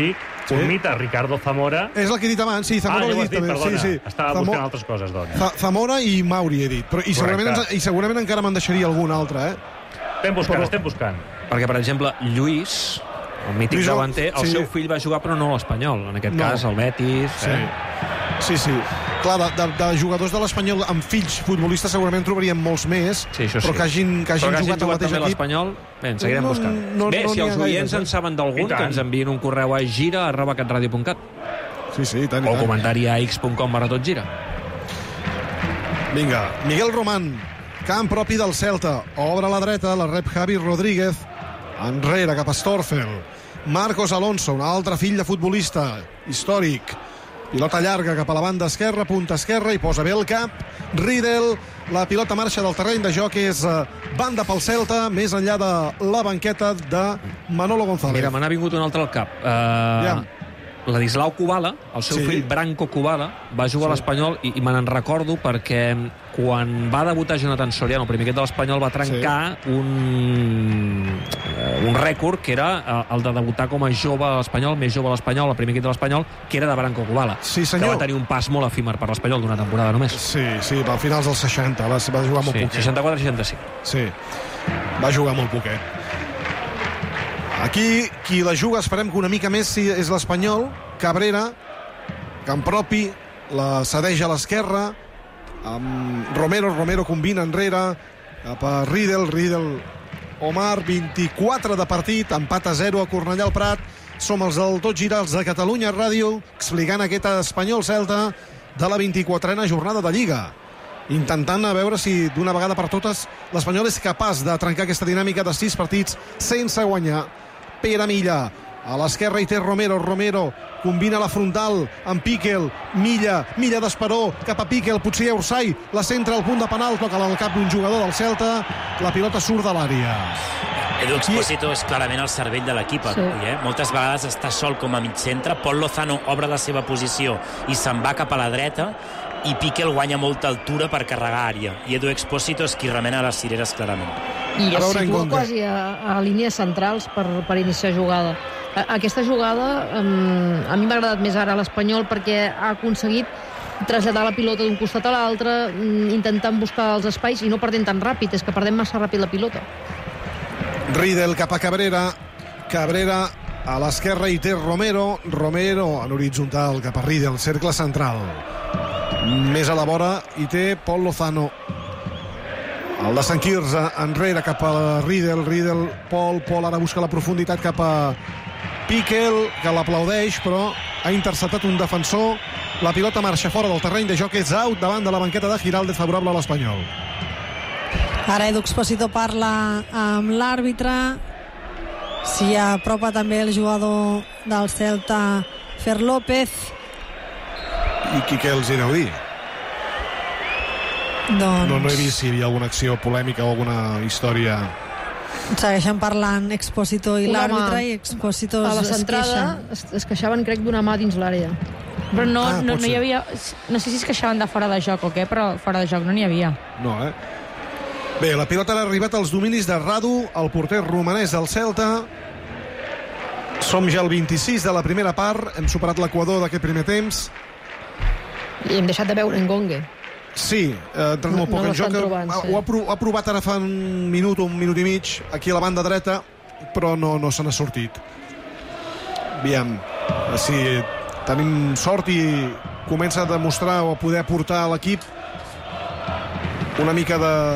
Un mite, Ricardo Zamora. És el que he dit abans, sí, Zamora ja l'he ho has dit, també. perdona. Sí. Estava buscant altres coses, doncs. Zamora i Mauri, he dit. Però, i segurament encara me'n deixaria algun altre, Estem buscant. Perquè, per exemple, Lluís, el mític davanter, el seu fill va jugar però no a l'Espanyol, en aquest cas el Betis. Sí. Clar, de jugadors de l'Espanyol amb fills futbolistes segurament trobaríem molts més, però que hagin jugat al mateix equip. l'Espanyol, bé, en seguirem buscant. Bé, si els oients en saben d'algun, que ens enviïn un correu a gira@catradio.cat. Sí, tant. O comentari a x.com/totgira. Vinga, Miguel Román, camp propi del Celta. Obre a la dreta, la rep Javi Rodríguez. Enrere, cap a Storfel. Marcos Alonso, un altre fill de futbolista històric. Pilota llarga cap a la banda esquerra, punta esquerra, i posa bé el cap. Riedel, la pilota marxa del terreny de joc, és banda pel Celta, més enllà de la banqueta de Manolo González. Mira, me n'ha vingut un altre al cap. Ladislau Kubala, el seu fill Branco Kubala, va jugar a l'Espanyol i me n'en recordo perquè quan va debutar Jonathan Soriano, el primer equip de l'Espanyol, va trencar un rècord que era el de debutar com a jove a l'Espanyol, més jove a l'Espanyol, el primer equip de l'Espanyol, que era de Branco Kubala, que va tenir un pas molt efímer per l'Espanyol d'una temporada només. Sí, a finals dels 60, va jugar molt poquet. 64-65. Sí, va jugar molt poquet. Aquí, qui la juga, esperem que una mica més és l'Espanyol. Cabrera, camp propi, la cedeix a l'esquerra, amb Romero combina enrere, cap a Riedel, Omar, 24 de partit, empat a 0 a Cornellà al Prat. Som els del Tot Gira, els de Catalunya Ràdio, explicant aquest Espanyol-Celta de la 24a jornada de Lliga. Intentant a veure si d'una vegada per totes l'Espanyol és capaç de trencar aquesta dinàmica de 6 partits sense guanyar. Pere Milla, a l'esquerra hi té Romero combina la frontal amb Piquel, Milla d'Esperó cap a Piquel, potser hi ha Orsay, la centra al punt de penal, toca al cap d'un jugador del Celta, la pilota surt de l'àrea. Edu Expósito és clarament el cervell de l'equip avui, Moltes vegades està sol com a mig centre, Pol Lozano obre la seva posició i se'n va cap a la dreta, i Piquel guanya molta altura per carregar àrea, i Edu Expósito és qui remena les cireres clarament. I es situa quasi a línies centrals per iniciar jugada. Aquesta jugada a mi m'ha agradat més ara a l'Espanyol perquè ha aconseguit traslladar la pilota d'un costat a l'altre, intentant buscar els espais i no perdent tan ràpid, és que perdem massa ràpid la pilota. Riedel cap a Cabrera a l'esquerra hi té Romero en horitzontal cap a Riedel, cercle central. Més a la vora hi té Pol Lozano. El de Sant Quirze enrere cap a Riedel, Pol ara busca la profunditat cap a Piquel, que l'aplaudeix, però ha interceptat un defensor. La pilota marxa fora del terreny de joc, és out davant de la banqueta de Giraldez, favorable a l'Espanyol. Ara Edu Expósito parla amb l'àrbitre. S'hi apropa també el jugador del Celta, Fer López. I què els hi deu dir? No he vist si hi havia alguna acció polèmica o alguna història. Segueixen parlant Expósito i l'àrbitre, i Expósito a la centrada es queixaven, crec, d'una mà dins l'àrea. Però no hi havia... No sé si es queixaven de fora de joc o què, però fora de joc no n'hi havia. No, Bé, la pilota ha arribat als dominis de Radu, el porter romanès del Celta. Som ja al 26 de la primera part, hem superat l'equador d'aquest primer temps. I hem deixat de veure Ngongue. Sí, ha entrat molt poc en joc. Ho ha provat ara fa un minut i mig, aquí a la banda dreta, però no se n'ha sortit. Aviam, si tenim sort i comença a demostrar o a poder aportar a l'equip una mica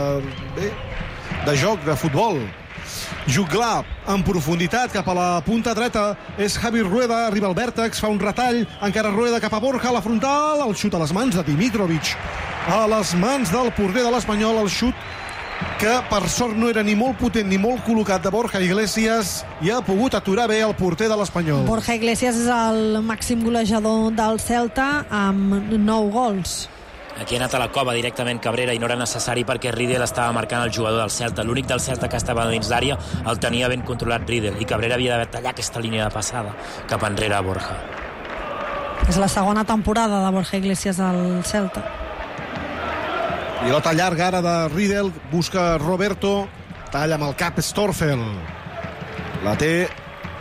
de joc, de futbol. Juglar en profunditat cap a la punta dreta és Javi Rueda, arriba al vèrtex, fa un retall, encara Rueda cap a Borja, a la frontal, el xut a les mans de Dimitrovic, a les mans del porter de l'Espanyol, el xut que per sort no era ni molt potent ni molt col·locat de Borja Iglesias, i ha pogut aturar bé el porter de l'Espanyol. Borja Iglesias és el màxim golejador del Celta amb 9 gols. Aquí ha anat a la cova directament Cabrera i no era necessari perquè Riedel estava marcant el jugador del Celta. L'únic del Celta que estava dins l'àrea el tenia ben controlat Riedel, i Cabrera havia d'haver tallat aquesta línia de passada cap enrere a Borja. És la segona temporada de Borja Iglesias al Celta. Pilota llarga ara de Riedel, busca Roberto, talla amb el cap Storfel. La té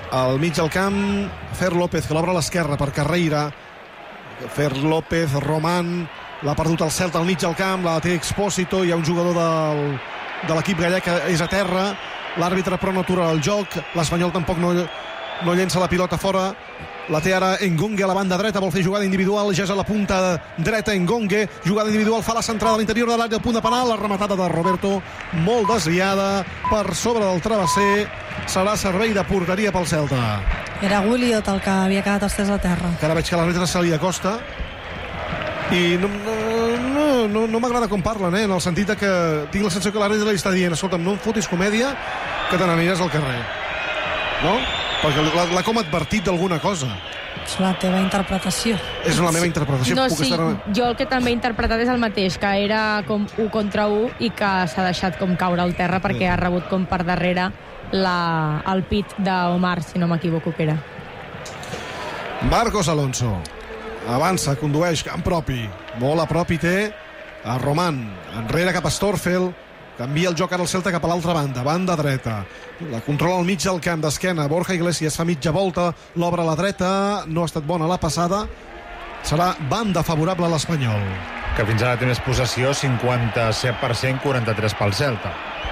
al mig del camp, Fer López, que l'obre a l'esquerra per Carreira. Fer López, Román, l'ha perdut el Celta al mig del camp, la té Expósito, hi ha un jugador de l'equip gallec que és a terra, l'àrbitre però no atura el joc, l'Espanyol tampoc no llença la pilota fora, la té ara Engongue a la banda dreta, vol fer jugada individual, ja és a la punta dreta Engongue, jugada individual, fa la centrada a l'interior de l'àrea, al punt de penal, la rematada de Roberto, molt desviada, per sobre del travesser, serà servei de porteria pel Celta. Era Williot el que havia quedat estès a terra. Que ara veig que l'àrbitre se li acosta i no m'agrada com parlen, en el sentit que tinc la sensació que l'àrbitre li està dient, escolta'm, no em fotis comèdia, que te n'aniràs al carrer, no? Perquè l'ha com advertit d'alguna cosa. És la teva interpretació. És la meva interpretació. No, sí, jo el que també he interpretat és el mateix, que era com 1 contra 1 i que s'ha deixat com caure al terra perquè ha rebut com per darrere el pit d'Omar, si no m'equivoco que era. Marcos Alonso avança, condueix, camp propi, molt a prop i té a Román, enrere cap a Storfeld, canvia el joc ara el Celta cap a l'altra banda, banda dreta, la controla al mig del camp d'esquena, Borja Iglesias fa mitja volta, l'obre a la dreta, no ha estat bona la passada, serà banda favorable a l'Espanyol, que fins ara té més possessió, 57%, 43% pel Celta.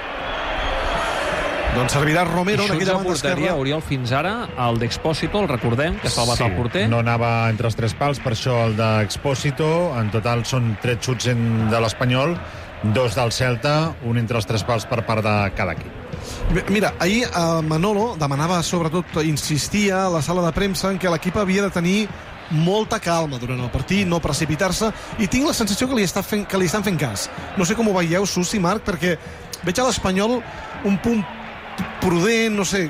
Doncs servirà Romero en aquella banda esquerra. Oriol, fins ara, el d'Expósito, el recordem, que ha salvat el porter. No anava entre els 3 pals, per això el d'Expósito. En total són 3 xuts de l'Espanyol, 2 del Celta, un entre els 3 pals per part de cada equip. Mira, ahir Manolo demanava, sobretot, insistia a la sala de premsa en què l'equip havia de tenir molta calma durant el partit, no precipitar-se, i tinc la sensació que li estan fent cas. No sé com ho veieu, Susi, Marc, perquè veig a l'Espanyol un punt prudent, no sé,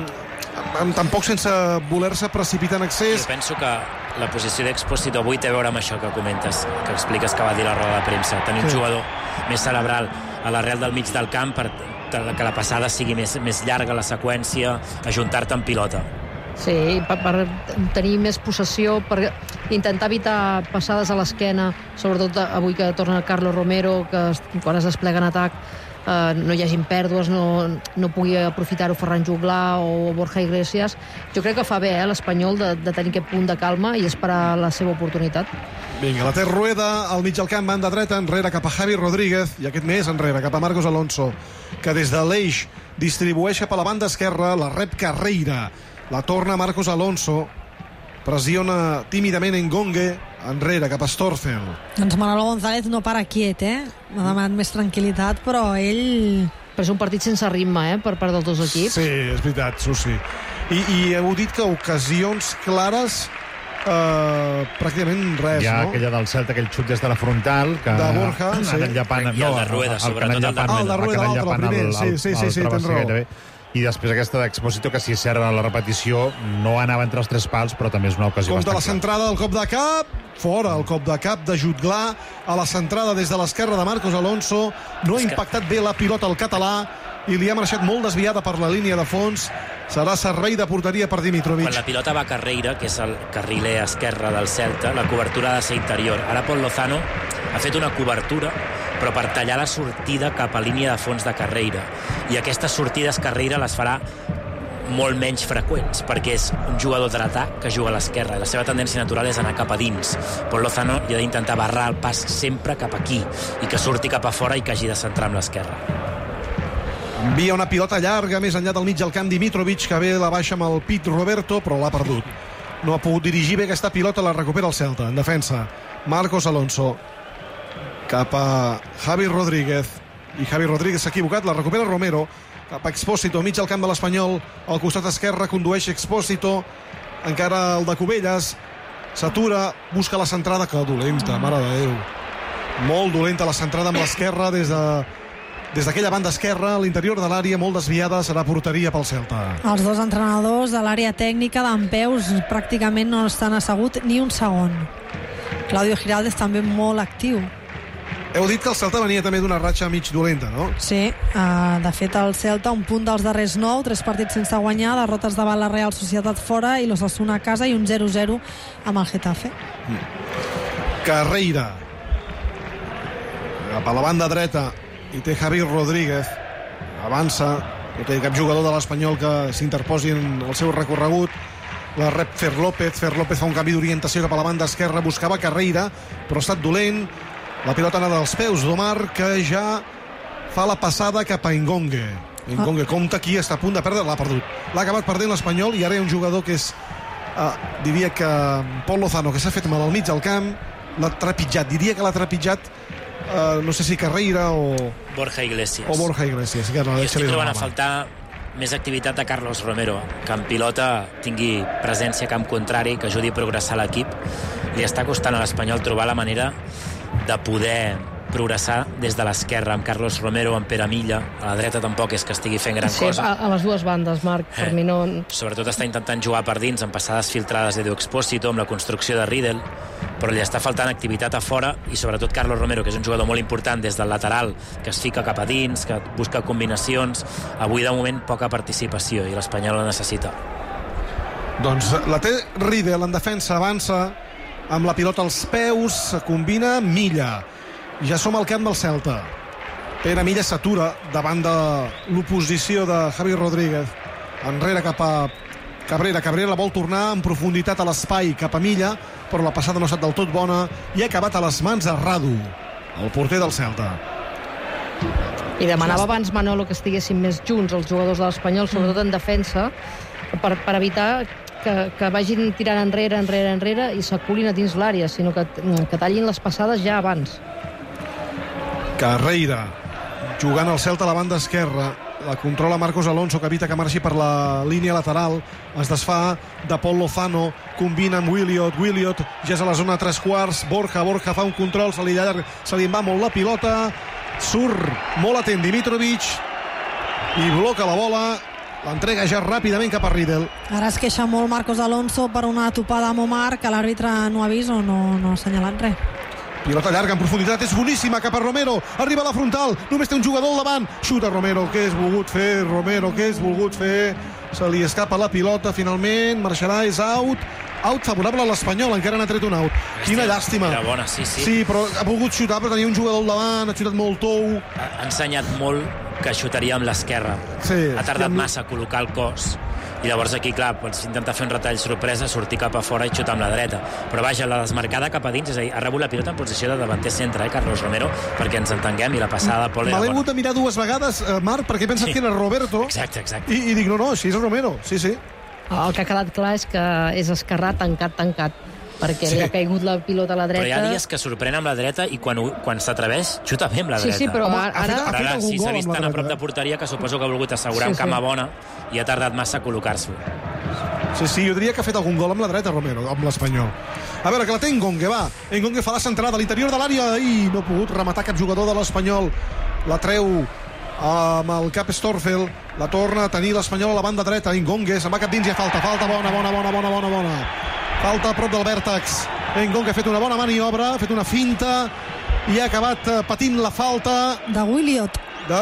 tampoc sense voler-se precipitar en excés. Jo penso que la posició d'Expósito avui té a veure amb això que comentes, que expliques que va dir la roda de premsa. Tenir un jugador més cerebral a l'arrel del mig del camp per que la passada sigui més llarga, la seqüència, ajuntar-te en pilota. Sí, per tenir més possessió, per intentar evitar passades a l'esquena, sobretot avui que torna Carlos Romero, que quan es desplega en atac no hi hagin pèrdues, no pugui aprofitar-ho Ferran Juglà o Borja Iglesias. Jo crec que fa bé l'Espanyol de tenir aquest punt de calma i esperar la seva oportunitat. Vinga, la té Rueda al mig del camp, banda dreta, enrere cap a Javi Rodríguez, i aquest més enrere cap a Marcos Alonso, que des de l'eix distribueix cap a la banda esquerra, la rep Carreira, la torna Marcos Alonso, pressiona tímidament Engongue, enrere cap a Storfeld. Doncs Manolo González no para quiet, m'ha demanat més tranquil·litat, però ell... Però és un partit sense ritme, per part dels dos equips. Sí, és veritat, Susi. I heu dit que ocasions clares pràcticament res, hi ha no? aquella del Celta, aquell xut des de la frontal que de Borja, sí. I el de Rueda, sobretot el de l'altre, el primer, sí, tens raó. I després aquesta d'Expósito, que si serra la repetició no anava entre els 3 pals, però també és una ocasió bastant clara. La centrada del cop de cap, fora el cop de cap de Jutglà, a la centrada des de l'esquerra de Marcos Alonso, no ha impactat bé la pilota al català i li ha marxat molt desviada per la línia de fons. Serà servei de porteria per Dimitrovic. Quan la pilota va a Carreira, que és el carriler esquerre del Celta, la cobertura ha de ser interior. Ara Pol Lozano ha fet una cobertura, però per tallar la sortida cap a línia de fons de Carreira. I aquestes sortides Carreira les farà molt menys freqüents, perquè és un jugador dretà que juga a l'esquerra. La seva tendència natural és anar cap a dins. Pol Lozano hi ha d'intentar barrar el pas sempre cap aquí, i que surti cap a fora i que hagi de centrar amb l'esquerra. Envia una pilota llarga més enllà del mig del camp Dimitrovic, que ve la baixa amb el pit Roberto, però l'ha perdut. No ha pogut dirigir bé aquesta pilota, la recupera el Celta. En defensa, Marcos Alonso cap a Javi Rodríguez, i Javi Rodríguez s'ha equivocat, la recupera Romero cap a Expósito, mig al camp de l'Espanyol, al costat esquerre condueix Expósito, encara el de Cubelles, s'atura, busca la centrada, que dolenta, mare de Déu, molt dolenta la centrada amb l'esquerra des d'aquella banda esquerra, a l'interior de l'àrea, molt desviada, serà porteria pel Celta. Els dos entrenadors de l'àrea tècnica d'Empeus pràcticament no estan assegut ni un segon. Claudio Giraldez també molt actiu. Heu dit que el Celta venia també d'una ratxa mig dolenta, no? Sí, de fet el Celta un punt dels darrers 9, 3 partits sense guanyar, derrotes davant la Real Societat fora i l'Osasuna a casa i un 0-0 amb el Getafe. Carreira cap a la banda dreta i té Javi Rodríguez, avança No té cap jugador de l'Espanyol que s'interposi en el seu recorregut. La rep Fer López fa un canvi d'orientació cap a la banda esquerra, buscava Carreira, però ha estat dolent. La pilota anava dels peus d'Omar, que ja fa la passada cap a Engongue. Engongue compta aquí, està a punt de perdre, l'ha perdut. L'ha acabat perdent l'Espanyol i ara hi ha un jugador que és, diria que Pol Lozano, que s'ha fet mal al mig del camp, l'ha trepitjat, diria que l'ha trepitjat, no sé si Carreira o Borja Iglesias. Que no, I estic trobant a faltar més activitat de Carlos Romero, que en pilota tingui presència a camp contrari, que ajudi a progressar l'equip. Li està costant a l'Espanyol trobar la manera de poder progressar des de l'esquerra, amb Carlos Romero, amb Pere Milla. A la dreta tampoc és que estigui fent gran cosa. A les dues bandes, Marc, per mi no... Sobretot està intentant jugar per dins, amb passades filtrades d'Edu Expósito, amb la construcció de Riedel, però li està faltant activitat a fora, i sobretot Carlos Romero, que és un jugador molt important des del lateral, que es fica cap a dins, que busca combinacions. Avui, de moment, poca participació, i l'Espanyol la necessita. Doncs la té Riedel en defensa, avança amb la pilota als peus, combina Milla. Ja som al camp del Celta. Pere Milla s'atura davant de l'oposició de Javi Rodríguez. Enrere cap a Cabrera. Cabrera la vol tornar en profunditat a l'espai cap a Milla, però la passada no ha estat del tot bona i ha acabat a les mans de Radu, el porter del Celta. I demanava abans Manolo que estiguessin més junts els jugadors de l'Espanyol, sobretot en defensa, per evitar que vagin tirant enrere i s'aculin a dins l'àrea, sinó que tallin les passades ja abans. Carreira, jugant al Celta a la banda esquerra, la controla Marcos Alonso, que evita que marxi per la línia lateral, es desfà de Pol Lozano, combina amb Williot ja és a la zona 3/4, Borja fa un control, se li en va molt la pilota, surt molt atent Dimitrovic i bloca la bola, l'entrega ja ràpidament cap a Riedel. Ara es queixa molt Marcos Alonso per una topada amb Omar, que l'àrbitre no ha vist o no ha assenyalat res. Pilota llarga en profunditat, és boníssima cap a Romero, arriba a la frontal, només té un jugador al davant, xuta Romero, què has volgut fer, Romero, què has volgut fer? Se li escapa la pilota, finalment, marxarà, és out favorable a l'Espanyol, encara n'ha tret un out. Quina llàstima. Era bona, sí. Sí, però ha volgut xutar, però tenia un jugador al davant, ha xutat molt tou. Ha ensenyat molt que xutaria amb l'esquerra. Sí, ha tardat massa a col·locar el cos. I llavors aquí, clar, pots intentar fer un retall sorpresa, sortir cap a fora i xutar amb la dreta. Però vaja, la desmarcada cap a dins, és a dir, ha rebut la pilota en posició de davanter centre, Carlos Romero, perquè ens entenguem, i la passada de Pol era bona. Me l'he hagut de mirar dues vegades, Marc, perquè he pensat que era Roberto. Exacte. I dic, no, sí, és Romero, sí. El que ha quedat clar és que és esquerrà tancat, perquè li ha caigut la pilota a la dreta. Però hi ha dies que sorprèn amb la dreta i quan s'atreveix, xuta bé amb la dreta. Sí, però ara sí, s'ha vist tan a prop de porteria que suposo que ha volgut assegurar amb cama bona i ha tardat massa a col·locar-s'ho. Sí, jo diria que ha fet algun gol amb la dreta, Romero, amb l'Espanyol. A veure, que la té Engongue, va. Engongue fa la centrada a l'interior de l'àrea i no ha pogut rematar cap jugador de l'Espanyol. La treu amb el cap Storfeld, la torna a tenir l'Espanyol a la banda dreta. Engongue se'n va cap dins i falta bona. Falta a prop del vèrtex. Engongue ha fet una bona maniobra, ha fet una finta i ha acabat patint la falta de Williot.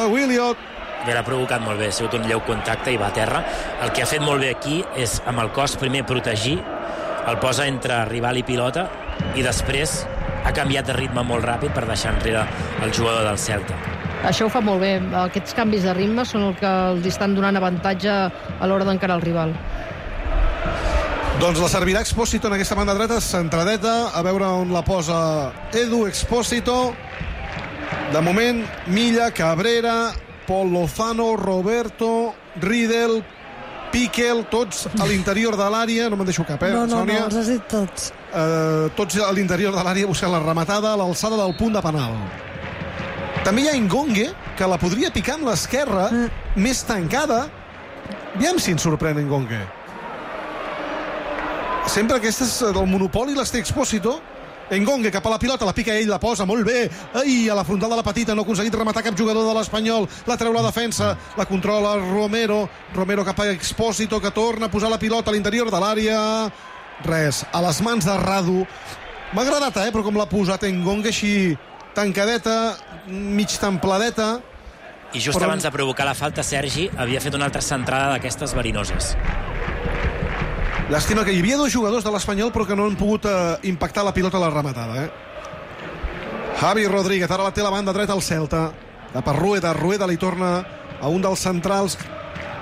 Bé, l'ha provocat molt bé, ha sigut un lleu contacte i va a terra. El que ha fet molt bé aquí és amb el cos primer protegir, el posa entre rival i pilota i després ha canviat de ritme molt ràpid per deixar enrere el jugador del Celta. Això ho fa molt bé. Aquests canvis de ritme són el que els estan donant avantatge a l'hora d'encarar el rival. Doncs la servirà Expósito en aquesta banda dreta, centradeta, a veure on la posa Edu Expósito. De moment, Milla, Cabrera, Pol Lozano, Roberto, Riedel, Piquel, tots a l'interior de l'àrea, no me'n deixo cap, Sònia? No, els has dit tots. Tots a l'interior de l'àrea buscant la rematada a l'alçada del punt de penal. També hi ha Engongue, que la podria picar amb l'esquerra, més tancada. Aviam si ens sorprèn Engongue. Sempre aquestes del monopoli les té Expósito. Engongue cap a la pilota, la pica ell, la posa molt bé. Ai, a la frontal de la petita, no ha aconseguit rematar cap jugador de l'Espanyol. La treu la defensa, la controla Romero. Romero cap a Expósito, que torna a posar la pilota a l'interior de l'àrea. Res, a les mans de Radu. M'ha agradat, però com l'ha posat Engongue així tancadeta, mig templadeta. I just abans de provocar la falta, Sergi havia fet una altra centrada d'aquestes verinoses. Llàstima que hi havia dos jugadors de l'Espanyol però que no han pogut impactar la pilota a la rematada. Javi Rodríguez, ara la té la banda dreta al Celta, cap a Rueda li torna a un dels centrals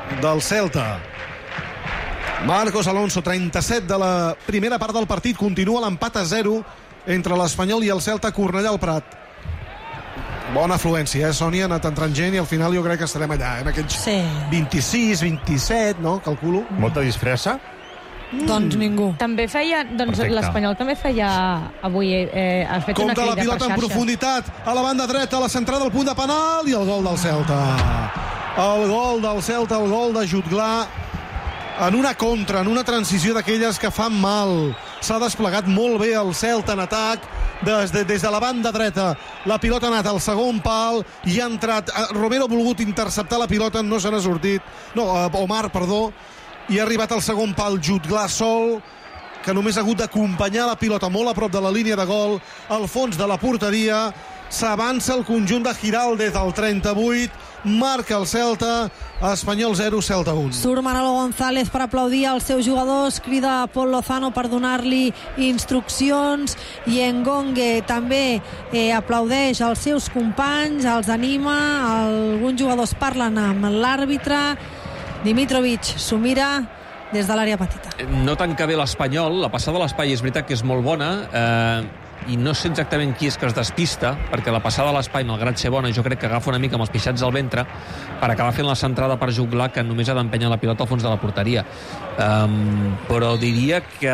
del Celta. Marcos Alonso, 37 de la primera part del partit. Continua l'empat a 0 entre l'Espanyol i el Celta. Cornellà al Prat. Bona afluència, Sònia? Ha anat entrant gent i al final jo crec que estarem allà, en aquells 26, 27, no? Calculo. Molta disfressa? Doncs ningú. També feia, doncs l'Espanyol també feia avui, ha fet una Compte la crida per pilota en xarxa. profunditat, a la banda dreta, a la centrada del punt de penal, i el gol del Celta. El gol del Celta, el gol de Jutglar, en una contra, en una transició d'aquelles que fan mal. S'ha desplegat molt bé el Celta en atac, des de la banda dreta. La pilota ha anat al segon pal i ha entrat. Romero ha volgut interceptar la pilota, no se n'ha sortit. No, Omar, perdó. I ha arribat al segon pal Jutglar sol, que només ha hagut d'acompanyar la pilota molt a prop de la línia de gol, al fons de la porteria. S'avança el conjunt de Giraldez al 38, marca el Celta, Espanyol 0, Celta 1. Surt Manolo González per aplaudir els seus jugadors, crida a Pol Lozano per donar-li instruccions, i Ngonge també aplaudeix els seus companys, els anima, alguns jugadors parlen amb l'àrbitre. Dimitrovic s'ho mira des de l'àrea petita. No tanca bé l'Espanyol, la passada a l'espai és veritat que és molt bona, i no sé exactament qui és que es despista, perquè la passada a l'espai, malgrat ser bona, jo crec que agafa una mica amb els pixats al ventre per acabar fent la centrada per Jutglar, que només ha d'empènyer la pilota al fons de la porteria. Però diria que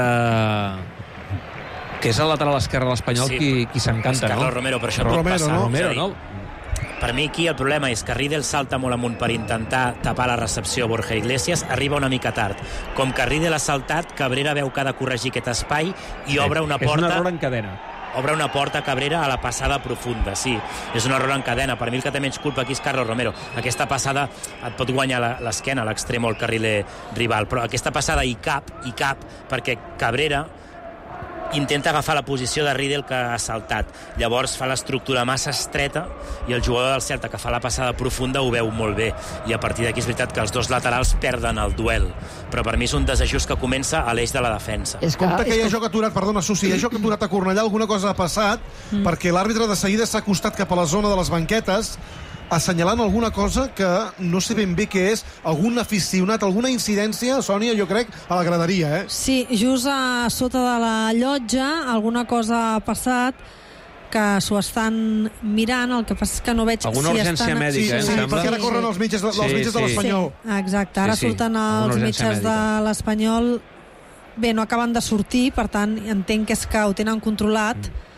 és el lateral esquerre de l'Espanyol qui s'encanta, no? Carlos Romero, per això pot passar. Romero, no? Per mi aquí el problema és que Riedel salta molt amunt per intentar tapar la recepció Borja Iglesias, arriba una mica tard. Com que Riedel ha saltat, Cabrera veu que ha de corregir aquest espai i obre una porta... És un error en cadena. Obre una porta a Cabrera a la passada profunda, sí. És un error en cadena. Per mi el que té menys culpa aquí és Carlos Romero. Aquesta passada et pot guanyar l'esquena, l'extrem o el carriler rival, però aquesta passada hi cap, perquè Cabrera intenta agafar la posició de Riedel que ha saltat. Llavors fa l'estructura massa estreta i el jugador del Celta que fa la passada profunda ho veu molt bé. I a partir d'aquí és veritat que els dos laterals perden el duel. Però per mi és un desajust que comença a l'eix de la defensa. Compte que hi ha joc aturat, perdona, Susi, hi ha joc aturat a Cornellà, alguna cosa ha passat, perquè l'àrbitre de seguida s'ha acostat cap a la zona de les banquetes, assenyalant alguna cosa que no sé ben bé què és, algun aficionat, alguna incidència, Sònia, jo crec, a la graderia, Sí, just a sota de la llotja alguna cosa ha passat, que s'ho estan mirant, el que passa és que no veig alguna urgència mèdica, em sembla. Perquè ara corren els metges de l'Espanyol. Exacte, ara surten els metges de l'Espanyol. Bé, no acaben de sortir, per tant, entenc que és que ho tenen controlat.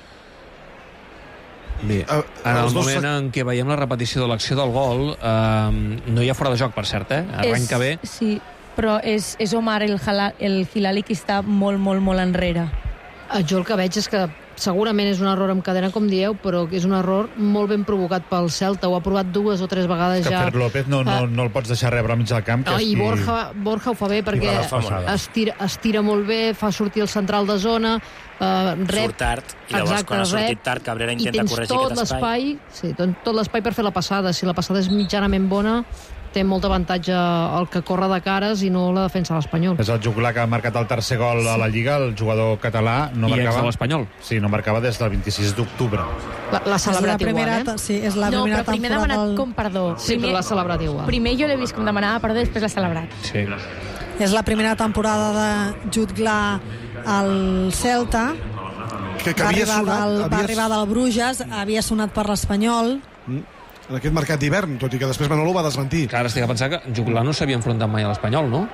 Bé, en el moment en què veiem la repetició de l'acció del gol, no hi ha fora de joc, per cert, arrenca bé. Sí, però és Omar el Hilali qui està molt, molt, molt enrere. Jo el que veig és que segurament és un error en cadena, com dieu, però és un error molt ben provocat pel Celta. Ho ha provat 2 o 3 vegades ja. Que Fer López no el pots deixar rebre al mig del camp. I Borja ho fa bé perquè es tira molt bé, fa sortir el central de zona, surt tard, i llavors quan ha sortit tard Cabrera intenta corregir aquest espai. Tot l'espai per fer la passada. Si la passada és mitjanament bona, té molt avantatge el que corre de cares i no la defensa de l'Espanyol. És el Jutglar que ha marcat el tercer gol a la Lliga, el jugador català no marcava... de l'Espanyol. Sí, no marcava des del 26 d'octubre. L'ha celebrat igual, Sí, és la primera temporada. No, però primer ha demanat com perdó. Sí, però l'ha celebrat igual. Primer jo l'he vist com demanava perdó, després l'ha celebrat. Sí. És la primera temporada de Jutglar al Celta. Que havia sonat... Va arribar del Bruges, havia sonat per l'Espanyol. En aquest mercat d'hivern, tot i que després Manolo va desmentir. Clar, ara estic a pensar que Jutglar no s'havia enfrontat mai a l'Espanyol, no?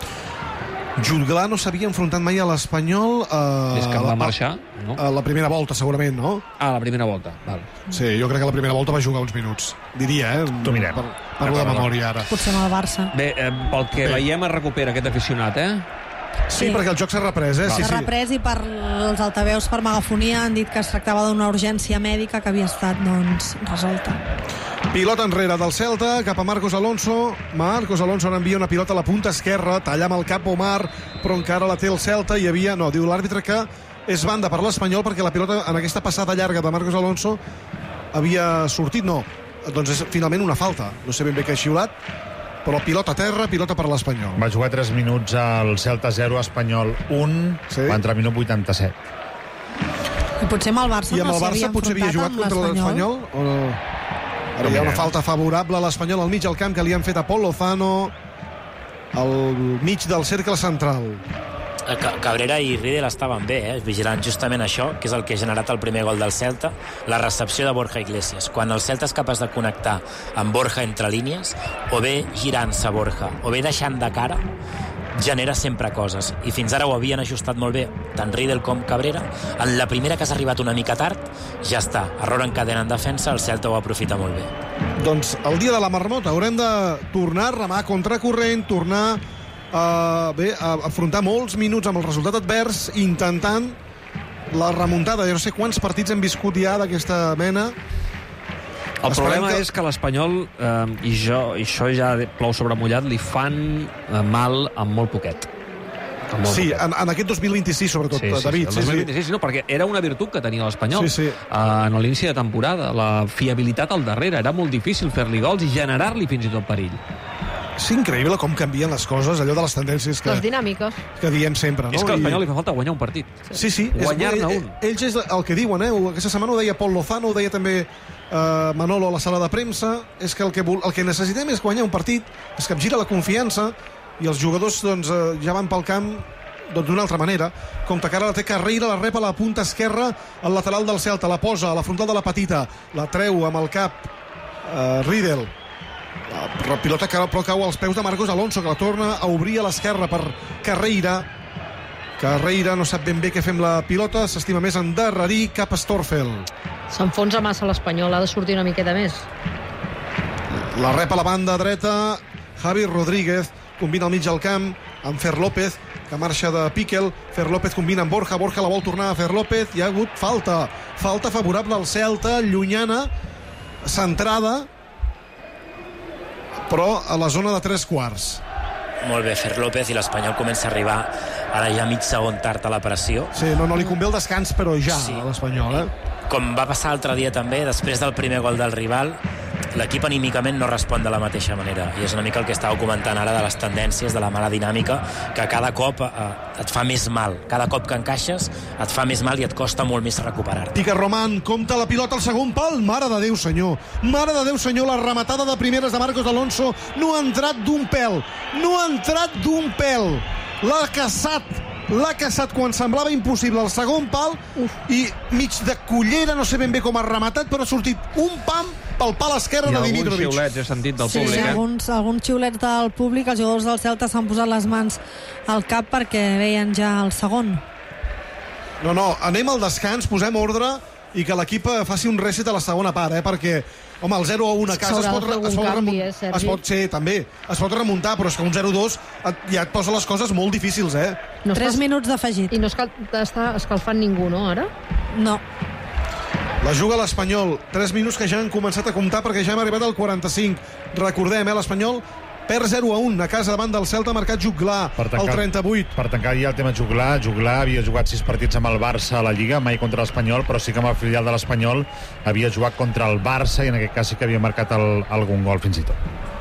Jutglar no s'havia enfrontat mai a l'Espanyol... Des que va marxar, no? A la primera volta, segurament, no? La primera volta, val. Sí, jo crec que la primera volta va jugar uns minuts. Diria, T'ho mirem. Parlo de memòria, ara. Potser amb el Barça. Bé, pel que veiem es recupera aquest aficionat, Sí, perquè el joc s'ha reprès, S'ha reprès i per els altaveus per megafonia han dit que es tractava d'una urgència mèdica que havia estat, doncs, resolta. Pilota enrere del Celta, cap a Marcos Alonso. Marcos Alonso n'envia una pilota a la punta esquerra, talla amb el cap Omar, però encara la té el Celta i havia... No, diu l'àrbitre que és banda per l'Espanyol perquè la pilota en aquesta passada llarga de Marcos Alonso havia sortit, no. Doncs és finalment una falta. No sé ben bé què ha xiulat, però pilota a terra, pilota per l'Espanyol. Va jugar 3 minuts al Celta 0, Espanyol 1, va entrar al minut 87. I potser amb el Barça no s'havia enfrontat amb l'Espanyol? O no? Ara hi ha una falta favorable a l'Espanyol al mig del camp que li han fet a Pol Lozano. al mig del cercle central. Cabrera i Riedel estaven bé, vigilant justament això, que és el que ha generat el primer gol del Celta, la recepció de Borja Iglesias. Quan el Celta és capaç de connectar amb Borja entre línies, o bé girant-se Borja, o bé deixant de cara, genera sempre coses. I fins ara ho havien ajustat molt bé, tant Riedel com Cabrera. En la primera, que has arribat una mica tard, ja està. Error en cadena en defensa, el Celta ho aprofita molt bé. Doncs el dia de la marmota haurem de tornar a remar contracorrent, tornar a afrontar molts minuts amb el resultat advers, intentant la remuntada. Jo no sé quants partits hem viscut ja d'aquesta mena. El problema és que l'Espanyol, i això ja plou sobre mullat, li fan mal amb molt poquet. Sí, en aquest 2026 sobretot, David. Sí, 2026, no, perquè era una virtut que tenia l'Espanyol en l'inici de temporada. La fiabilitat al darrere, era molt difícil fer-li gols i generar-li fins i tot perill. És increïble com canvien les coses, allò de les tendències les dinàmiques que diem sempre, no? És que a l'Espanyol li fa falta guanyar un partit. Sí. Guanyar-ne un. Ells és el que diuen, aquesta setmana ho deia Pol Lozano, ho deia també Manolo a la sala de premsa, és que el que necessitem és guanyar un partit, es capgira la confiança i els jugadors ja van pel camp d'una altra manera. Compte que ara la té Carreira, la rep a la punta esquerra, al lateral del Celta, la posa a la frontal de la petita, la treu amb el cap Riedel. La pilota que però cau als peus de Marcos Alonso, que la torna a obrir a l'esquerra per Carreira. Carreira no sap ben bé què fer amb la pilota, s'estima més endarrerir cap a Storfeld. S'enfonsa massa l'Espanyol, ha de sortir una miqueta més. La rep a la banda dreta Javi Rodríguez, combina al mig del camp amb Fer López, que marxa de Piquel. Fer López combina amb Borja la vol tornar a Fer López. Hi ha hagut falta favorable al Celta, llunyana, centrada, però a la zona de 3/4. Molt bé, Fer López, i l'Espanyol comença a arribar ara ja mig segon tard a la pressió. Sí, no li convé el descans, però ja, a l'Espanyol, Com va passar l'altre dia també, després del primer gol del rival, l'equip anímicament no respon de la mateixa manera, i és una mica el que estàveu comentant ara de les tendències, de la mala dinàmica, que cada cop et fa més mal. Cada cop que encaixes et fa més mal i et costa molt més recuperar-te. Pica Román, compta la pilota al segon pal. Mare de Déu, senyor, la rematada de primeres de Marcos Alonso no ha entrat d'un pèl. L'ha caçat quan semblava impossible el segon pal i mig de cullera, no sé ben bé com ha rematat, però ha sortit un pam pel pal esquerre de Dimitrovic. I alguns xiulets he sentit del públic. Sí, alguns xiulets del públic. Els jugadors del Celta s'han posat les mans al cap perquè veien ja el segon. No, anem al descans, posem ordre i que l'equip faci un reset a la segona part, perquè home, el 0-1 a casa es pot remuntar, però és que un 0-2 ja et posa les coses molt difícils, 3 minuts d'afegit. I no està escalfant ningú, no, ara? No. La juga l'Espanyol, 3 minuts que ja han començat a comptar perquè ja hem arribat al 45. Recordem, l'Espanyol perd 0-1 a casa davant del Celta, marcat Juglar al 38. Per tancar ja el tema Juglar havia jugat 6 partits amb el Barça a la Lliga, mai contra l'Espanyol, però sí que amb el filial de l'Espanyol havia jugat contra el Barça i en aquest cas sí que havia marcat algun gol fins i tot.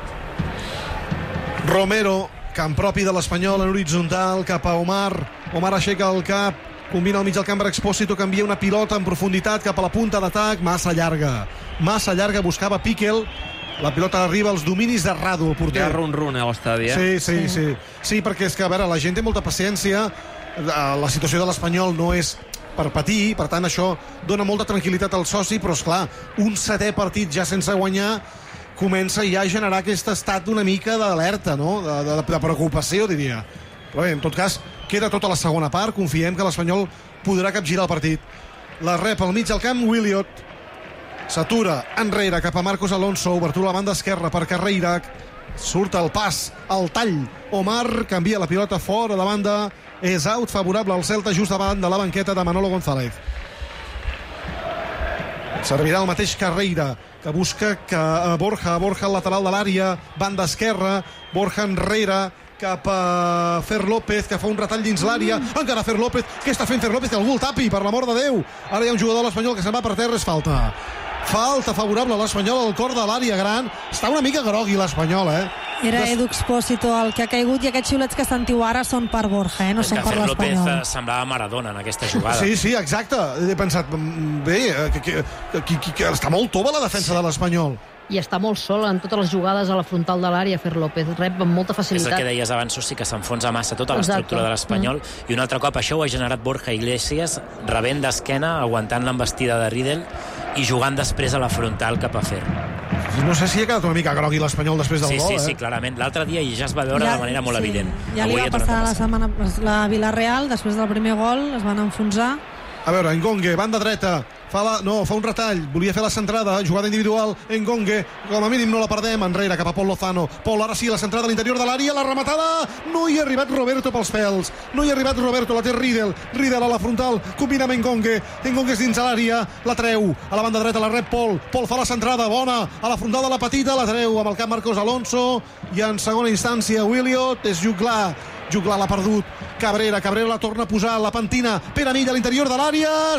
Romero, camp propi de l'Espanyol en horitzontal, cap a Omar aixeca el cap, combina al mig del camp per Expósito, canvia una pilota en profunditat cap a la punta d'atac, massa llarga, buscava Piquel. La pilota arriba als dominis de Radu, el porter. Ja run-run a l'estadi, Sí, perquè és que, a veure, la gent té molta paciència, la situació de l'Espanyol no és per patir, per tant això dona molta tranquil·litat al soci, però esclar, un 7è partit ja sense guanyar comença ja a generar aquest estat una mica d'alerta, no? De preocupació, diria. Però bé, en tot cas, queda tota la segona part, confiem que l'Espanyol podrà capgirar el partit. La rep al mig del camp Williot, s'atura enrere cap a Marcos Alonso, obertura a la banda esquerra per Carreira, surt el pas, el tall, Omar canvia la pilota fora de banda, és out favorable al Celta just davant de la banqueta de Manolo González. Servirà el mateix Carreira, que busca Borja al lateral de l'àrea, banda esquerra, Borja enrere cap a Fer López, que fa un retall dins l'àrea, encara Fer López, què està fent Fer López? Que algú el tapi, per l'amor de Déu. Ara hi ha un jugador de l'Espanyol que se'n va per terra, és falta favorable a l'Espanyol al cor de l'àrea gran. Està una mica grogui l'Espanyol, Era Edu Expósito el que ha caigut, i aquests xiulets que sentiu ara són per Borja, no són per l'Espanyol. Fer López semblava Maradona en aquesta jugada. Sí, exacte. He pensat, bé, que està molt tova la defensa de l'Espanyol. i està molt sol en totes les jugades a la frontal de l'àrea. Fer López rep amb molta És facilitat. el que deies abans, sí que s'enfonsa massa tota l'estructura de l'Espanyol, i un altre cop això ho ha generat Borja Iglesias, rebent d'esquena, aguantant l'embestida de Riedel i jugant després a la frontal cap a Fer. No sé si ha quedat una mica grogui l'Espanyol després del gol, Sí, clarament. L'altre dia ja es va veure de manera molt evident. Ja li va passar la Villarreal, després del primer gol, es van enfonsar. A veure, Ngonge, banda dreta, fa un retall, volia fer la centrada, jugada individual, Ngonge, com a mínim no la perdem, enrere cap a Pol Lozano. Pol, ara sí, la centrada a l'interior de l'àrea, la rematada, no hi ha arribat Roberto pels pèls, no hi ha arribat Roberto, la té Riedel a la frontal, combina amb Ngonge és dins l'àrea, la treu, a la banda dreta la rep Pol fa la centrada, bona, a la frontal de la petita, la treu amb el cap Marcos Alonso, i en segona instància Williot, és Juglar l'ha perdut, Cabrera la torna a posar, la pentina, Pere Milla a l'interior de l'àrea,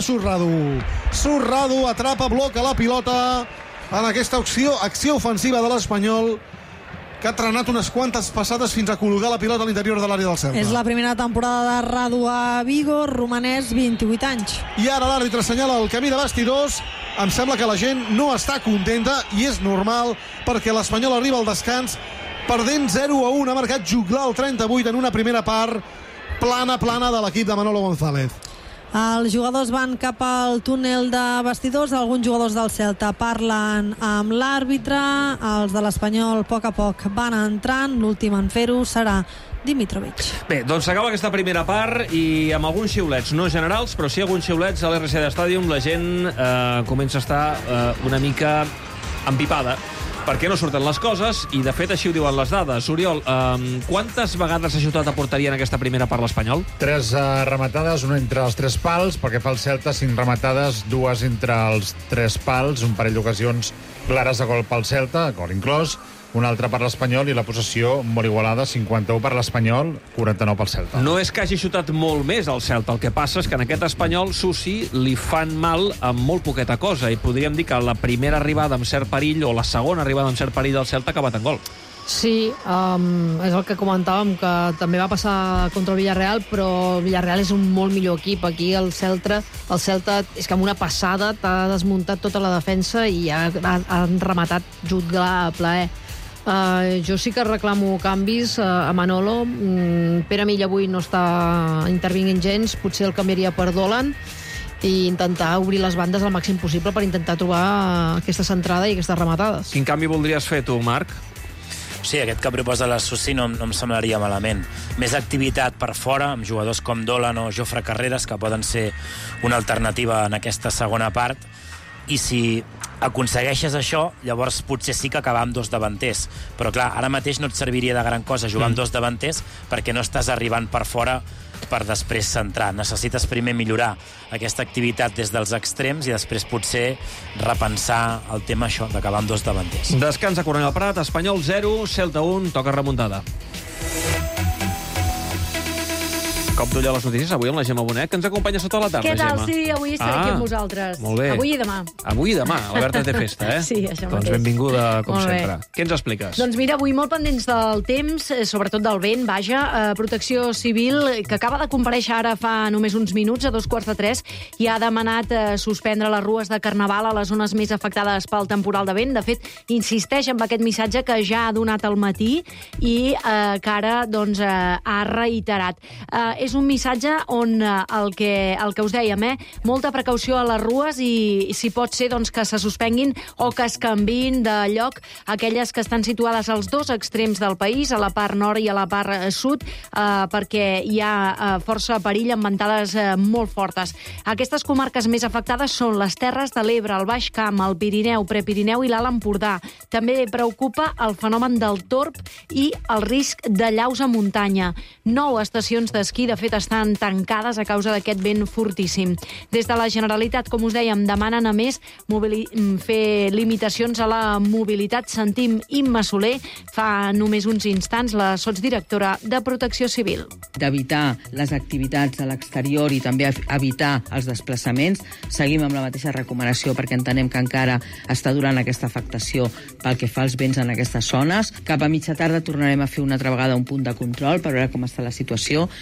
Surrado atrapa, bloca la pilota en aquesta acció ofensiva de l'Espanyol, que ha trenat unes quantes passades fins a col·locar la pilota a l'interior de l'àrea del Celta. És la primera temporada de Radu a Vigo, romanès, 28 anys. I ara l'àrbitre assenyala el camí de vestidors. Em sembla que la gent no està contenta, i és normal, perquè l'Espanyol arriba al descans perdent 0-1, ha marcat Juglar al 38 en una primera part plana de l'equip de Manolo González. Els jugadors van cap al túnel de vestidors, alguns jugadors del Celta parlen amb l'àrbitre, els de l'Espanyol a poc van entrant, l'últim en fer-ho serà Dimitrovic. Bé, doncs s'acaba aquesta primera part i amb alguns xiulets, no generals, però sí alguns xiulets a l'RCD Stadium. La gent comença a estar una mica empipada perquè no surten les coses, i de fet així ho diuen les dades. Oriol, quantes vegades ha xutat a porteria en aquesta primera part l'Espanyol? 3 rematades, una entre els 3 pals, perquè fa el Celta 5 rematades, 2 entre els 3 pals, un parell d'ocasions clares de gol pel Celta, gol inclòs, una altra per l'Espanyol, i la possessió molt igualada, 51 per l'Espanyol, 49 pel Celta. No és que hagi xutat molt més el Celta, el que passa és que en aquest Espanyol, Susi, li fan mal amb molt poqueta cosa, i podríem dir que la primera arribada amb cert perill, o la segona arribada amb cert perill del Celta, ha acabat en gol. Sí, és el que comentàvem, que també va passar contra el Villarreal, però el Villarreal és un molt millor equip. Aquí el Celta és que amb una passada t'ha desmuntat tota la defensa i han rematat Juglar a plaer. Jo sí que reclamo canvis a Manolo. Pere Milla avui no està intervinguent gens, potser el canviaria per Dolan i intentar obrir les bandes al màxim possible per intentar trobar aquesta centrada i aquestes rematades. Quin canvi voldries fer tu, Marc? Sí, aquest que proposa la Susi no em semblaria malament. Més activitat per fora, amb jugadors com Dolan o Jofre Carreras, que poden ser una alternativa en aquesta segona part, i si aconsegueixes això, llavors potser sí que acabar amb 2 davanters. Però clar, ara mateix no et serviria de gran cosa jugar amb 2 davanters, perquè no estàs arribant per fora per després centrar. Necessites primer millorar aquesta activitat des dels extrems i després potser repensar el tema això, d'acabar amb 2 davanters. Descans a Cornellà Prat, Espanyol 0, Celta 1, toca remuntada. Cop d'ull a les notícies, avui amb la Gemma Bonet, que ens acompanya sota la tarda, Què tal? Gemma? Sí, avui estaré aquí amb vosaltres. Molt bé. Avui i demà. Avui i demà. La Berta té festa, eh? Sí, això doncs mateix. benvinguda, com Molt bé. sempre. Què ens expliques? Doncs mira, avui molt pendents del temps, sobretot del vent, vaja. Protecció Civil, que acaba de comparèixer ara fa només uns minuts, a 2:45, i ha demanat suspendre les rues de Carnaval a les zones més afectades pel temporal de vent. De fet, insisteix en aquest missatge que ja ha donat al matí i que ara doncs, ha reiterat. És un missatge on el que us dèiem, molta precaució a les rues i si pot ser doncs, que se suspenguin o que es canviïn de lloc aquelles que estan situades als 2 extrems del país, a la part nord i a la part sud, perquè hi ha força perill amb ventades molt fortes. Aquestes comarques més afectades són les Terres de l'Ebre, el Baix Camp, el Pirineu, Prepirineu i l'Alt Empordà. També preocupa el fenomen del torb i el risc de llaus a muntanya. 9 estacions d'esquí, de fet, estan tancades a causa d'aquest vent fortíssim. Des de la Generalitat, com us dèiem, demanen a més fer limitacions a la mobilitat. Sentim Imma Soler, fa només uns instants, la sotsdirectora de Protecció Civil. D'evitar les activitats a l'exterior i també evitar els desplaçaments. Seguim amb la mateixa recomanació perquè entenem que encara està durant aquesta afectació pel que fa als vents en aquestes zones. Cap a mitja tarda tornarem a fer una altra vegada un punt de control per veure com està la situació i per veure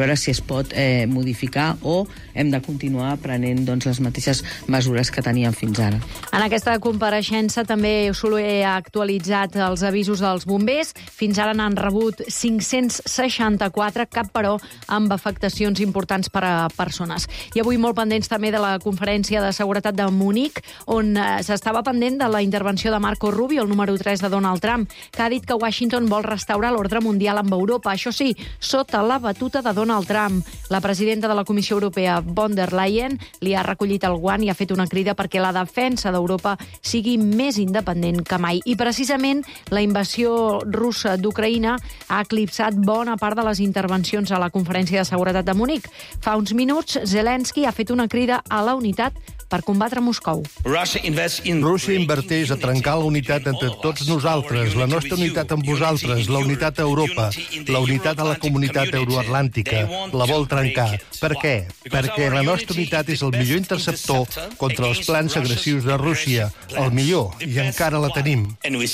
veure si es pot modificar o hem de continuar prenent les mateixes mesures que teníem fins ara. En aquesta compareixença també Soler ha actualitzat els avisos dels bombers. Fins ara n'han rebut 564, cap però amb afectacions importants per a persones. I avui molt pendents també de la conferència de seguretat de Munic, on s'estava pendent de la intervenció de Marco Rubio, el número 3 de Donald Trump, que ha dit que Washington vol restaurar l'ordre mundial amb Europa. Això sí, sota la batuta de Donald Trump. La presidenta de la Comissió Europea, von der Leyen, li ha recollit el guant i ha fet una crida perquè la defensa d'Europa sigui més independent que mai. I precisament la invasió russa d'Ucraïna ha eclipsat bona part de les intervencions a la conferència de seguretat de Munic. Fa uns minuts, Zelensky ha fet una crida a la unitat per combatre Moscou. Rússia inverteix a trencar la unitat entre tots nosaltres, la nostra unitat amb vosaltres, la unitat a Europa, la unitat a la comunitat euroatlàntica. La vol trencar. Per què? Perquè la nostra unitat és el millor interceptor contra els plans agressius de Rússia. El millor, i encara la tenim.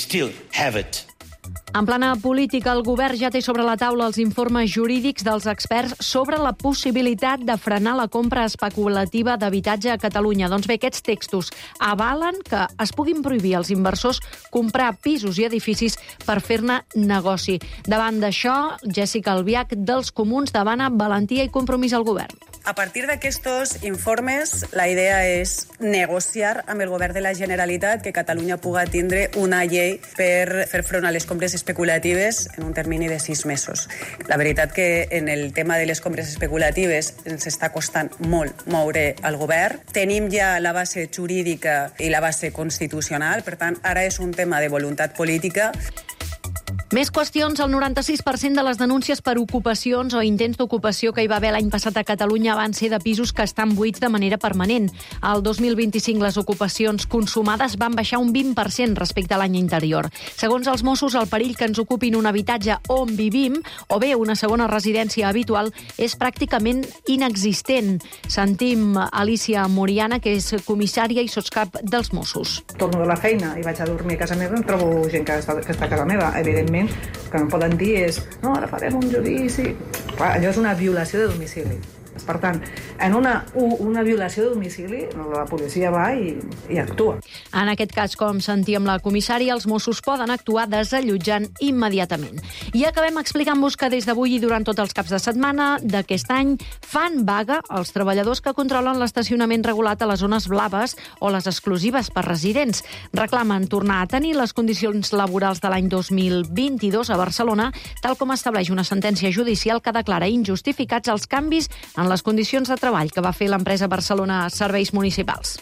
En plana política, el govern ja té sobre la taula els informes jurídics dels experts sobre la possibilitat de frenar la compra especulativa d'habitatge a Catalunya. Doncs bé, aquests textos avalen que es puguin prohibir als inversors comprar pisos i edificis per fer-ne negoci. Davant d'això, Jessica Albiach, dels Comuns, demana valentia i compromís al govern. A partir d'aquests informes, la idea és negociar amb el govern de la Generalitat que Catalunya puga tindre una llei per fer front a les compres especulatives en un termini de 6 mesos. La veritat que en el tema de les compres especulatives ens està costant molt moure al govern. Tenim ja la base jurídica i la base constitucional, per tant, ara és un tema de voluntat política. Més qüestions. El 96% de les denúncies per ocupacions o intents d'ocupació que hi va haver l'any passat a Catalunya van ser de pisos que estan buits de manera permanent. Al 2025 les ocupacions consumades van baixar un 20% respecte a l'any anterior. Segons els Mossos, el perill que ens ocupin un habitatge on vivim o bé una segona residència habitual és pràcticament inexistent. Sentim Alicia Moriana, que és comissària i sotscap dels Mossos. Torno de la feina i vaig a dormir a casa meva, em trobo gent que està a casa meva. Evidentment, que em poden dir és no, ara farem un judici. Clar, allò és una violació de domicili. Per tant, en una violació de domicili, la policia va i actua. En aquest cas, com sentíem la comissària, els Mossos poden actuar desallotjant immediatament. I acabem explicant-vos que des d'avui i durant tots els caps de setmana d'aquest any fan vaga els treballadors que controlen l'estacionament regulat a les zones blaves o les exclusives per residents. Reclamen tornar a tenir les condicions laborals de l'any 2022 a Barcelona, tal com estableix una sentència judicial que declara injustificats els canvis en les condicions de treball que va fer l'empresa Barcelona Serveis Municipals.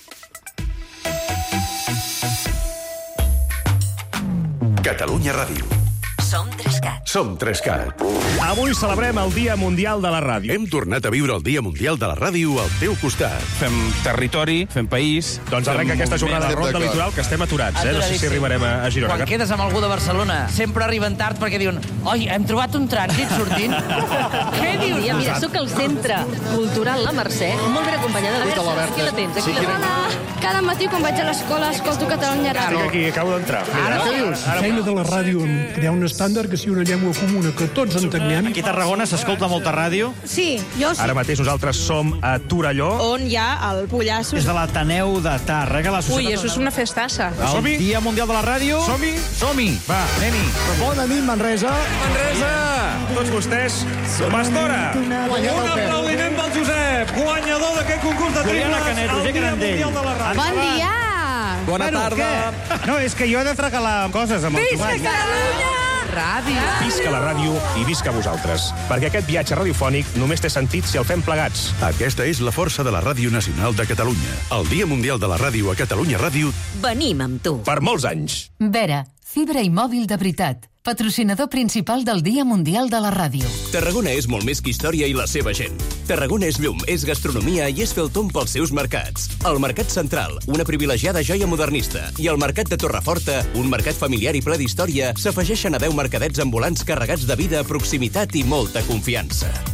Catalunya Ràdio. Som 3CAT. Som 3CAT. Avui celebrem el Dia Mundial de la Ràdio. Hem tornat a viure el Dia Mundial de la Ràdio al teu costat. Fem territori, fem país. Doncs arrenca aquesta jornada de ronda litoral que estem aturats. No sé si arribarem a Girona. Quan quedes amb algú de Barcelona, sempre arriben tard perquè diuen oi, hem trobat un trànsit sortint. Què dius? Mira, sóc al centre cultural La Mercè, molt ben acompanyada. Aquí la tens, aquí la tens. Cada matí quan vaig a l'escola escolto Catalunya Ràdio. Estic aquí, acabo d'entrar. Ara, què dius? La feina de la ràdio en crear un estàndard que sigui una llengua comuna que tots entenguem. Aquí a Tarragona s'escolta molta ràdio? Sí, jo sí. Ara mateix nosaltres som a Torelló. On hi ha el Pollasso. És de l'Ateneu de Tàrrega, la societat... Ui, això és una festassa. El Dia Mundial de la Ràdio. Som-hi? Som-hi. Va, anem-hi. Bona nit, Manresa. Manresa! Tots vostès, Pastora. Un aplaudiment pel Josep, guanyador d'aquest concurs de triples al Dia Mundial de la Ràdio. Bon dia! Bona tarda. No, és que jo he de fregalar coses amb el Tomàs. Visca Catalunya! Ràdio. Visca la ràdio i visca vosaltres. Perquè aquest viatge radiofònic només té sentit si el fem plegats. Aquesta és la força de la Ràdio Nacional de Catalunya. El Dia Mundial de la Ràdio a Catalunya Ràdio. Venim amb tu. Per molts anys. Vera, fibra i mòbil de veritat. Patrocinador principal del Dia Mundial de la Ràdio. Tarragona és molt més que història i la seva gent. Tarragona és llum, és gastronomia i és fer el tomb pels seus mercats. El Mercat Central, una privilegiada joia modernista, i el Mercat de Torreforta, un mercat familiar i ple d'història, s'afegeixen a 10 mercadets ambulants carregats de vida, proximitat i molta confiança.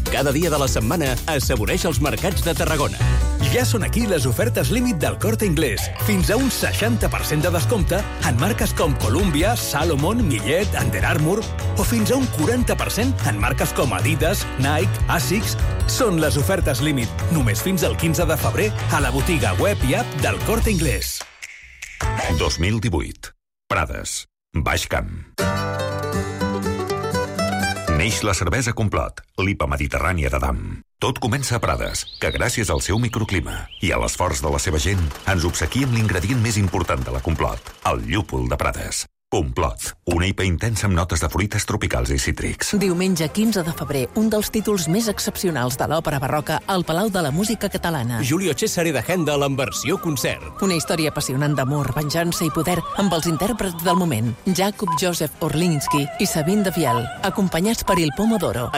Cada dia de la setmana assaboreix els mercats de Tarragona. Ja són aquí les ofertes límit del Corte Inglés. Fins a un 60% de descompte en marques com Columbia, Salomon, Millet, Under Armour o fins a un 40% en marques com Adidas, Nike, Asics. Són les ofertes límit, només fins al 15 de febrer a la botiga web i app del Corte Inglés. 2018. Prades. Baix Camp. Neix la cervesa Complot, l'IPA mediterrània de Dam. Tot comença a Prades, que gràcies al seu microclima i a l'esforç de la seva gent ens obsequia amb l'ingredient més important de la Complot, el llúpol de Prades. Complot, una IPA intensa amb notes de fruites tropicals i cítrics. Diumenge 15 de febrer, un dels títols més excepcionals de l'òpera barroca al Palau de la Música Catalana. Julio Cesare de Händel en versió concert. Una història apassionant d'amor, venjança i poder amb els intèrprets del moment, Jakub Josef Orlinski i Sabine de Viel, acompanyats per Il Pomodoro.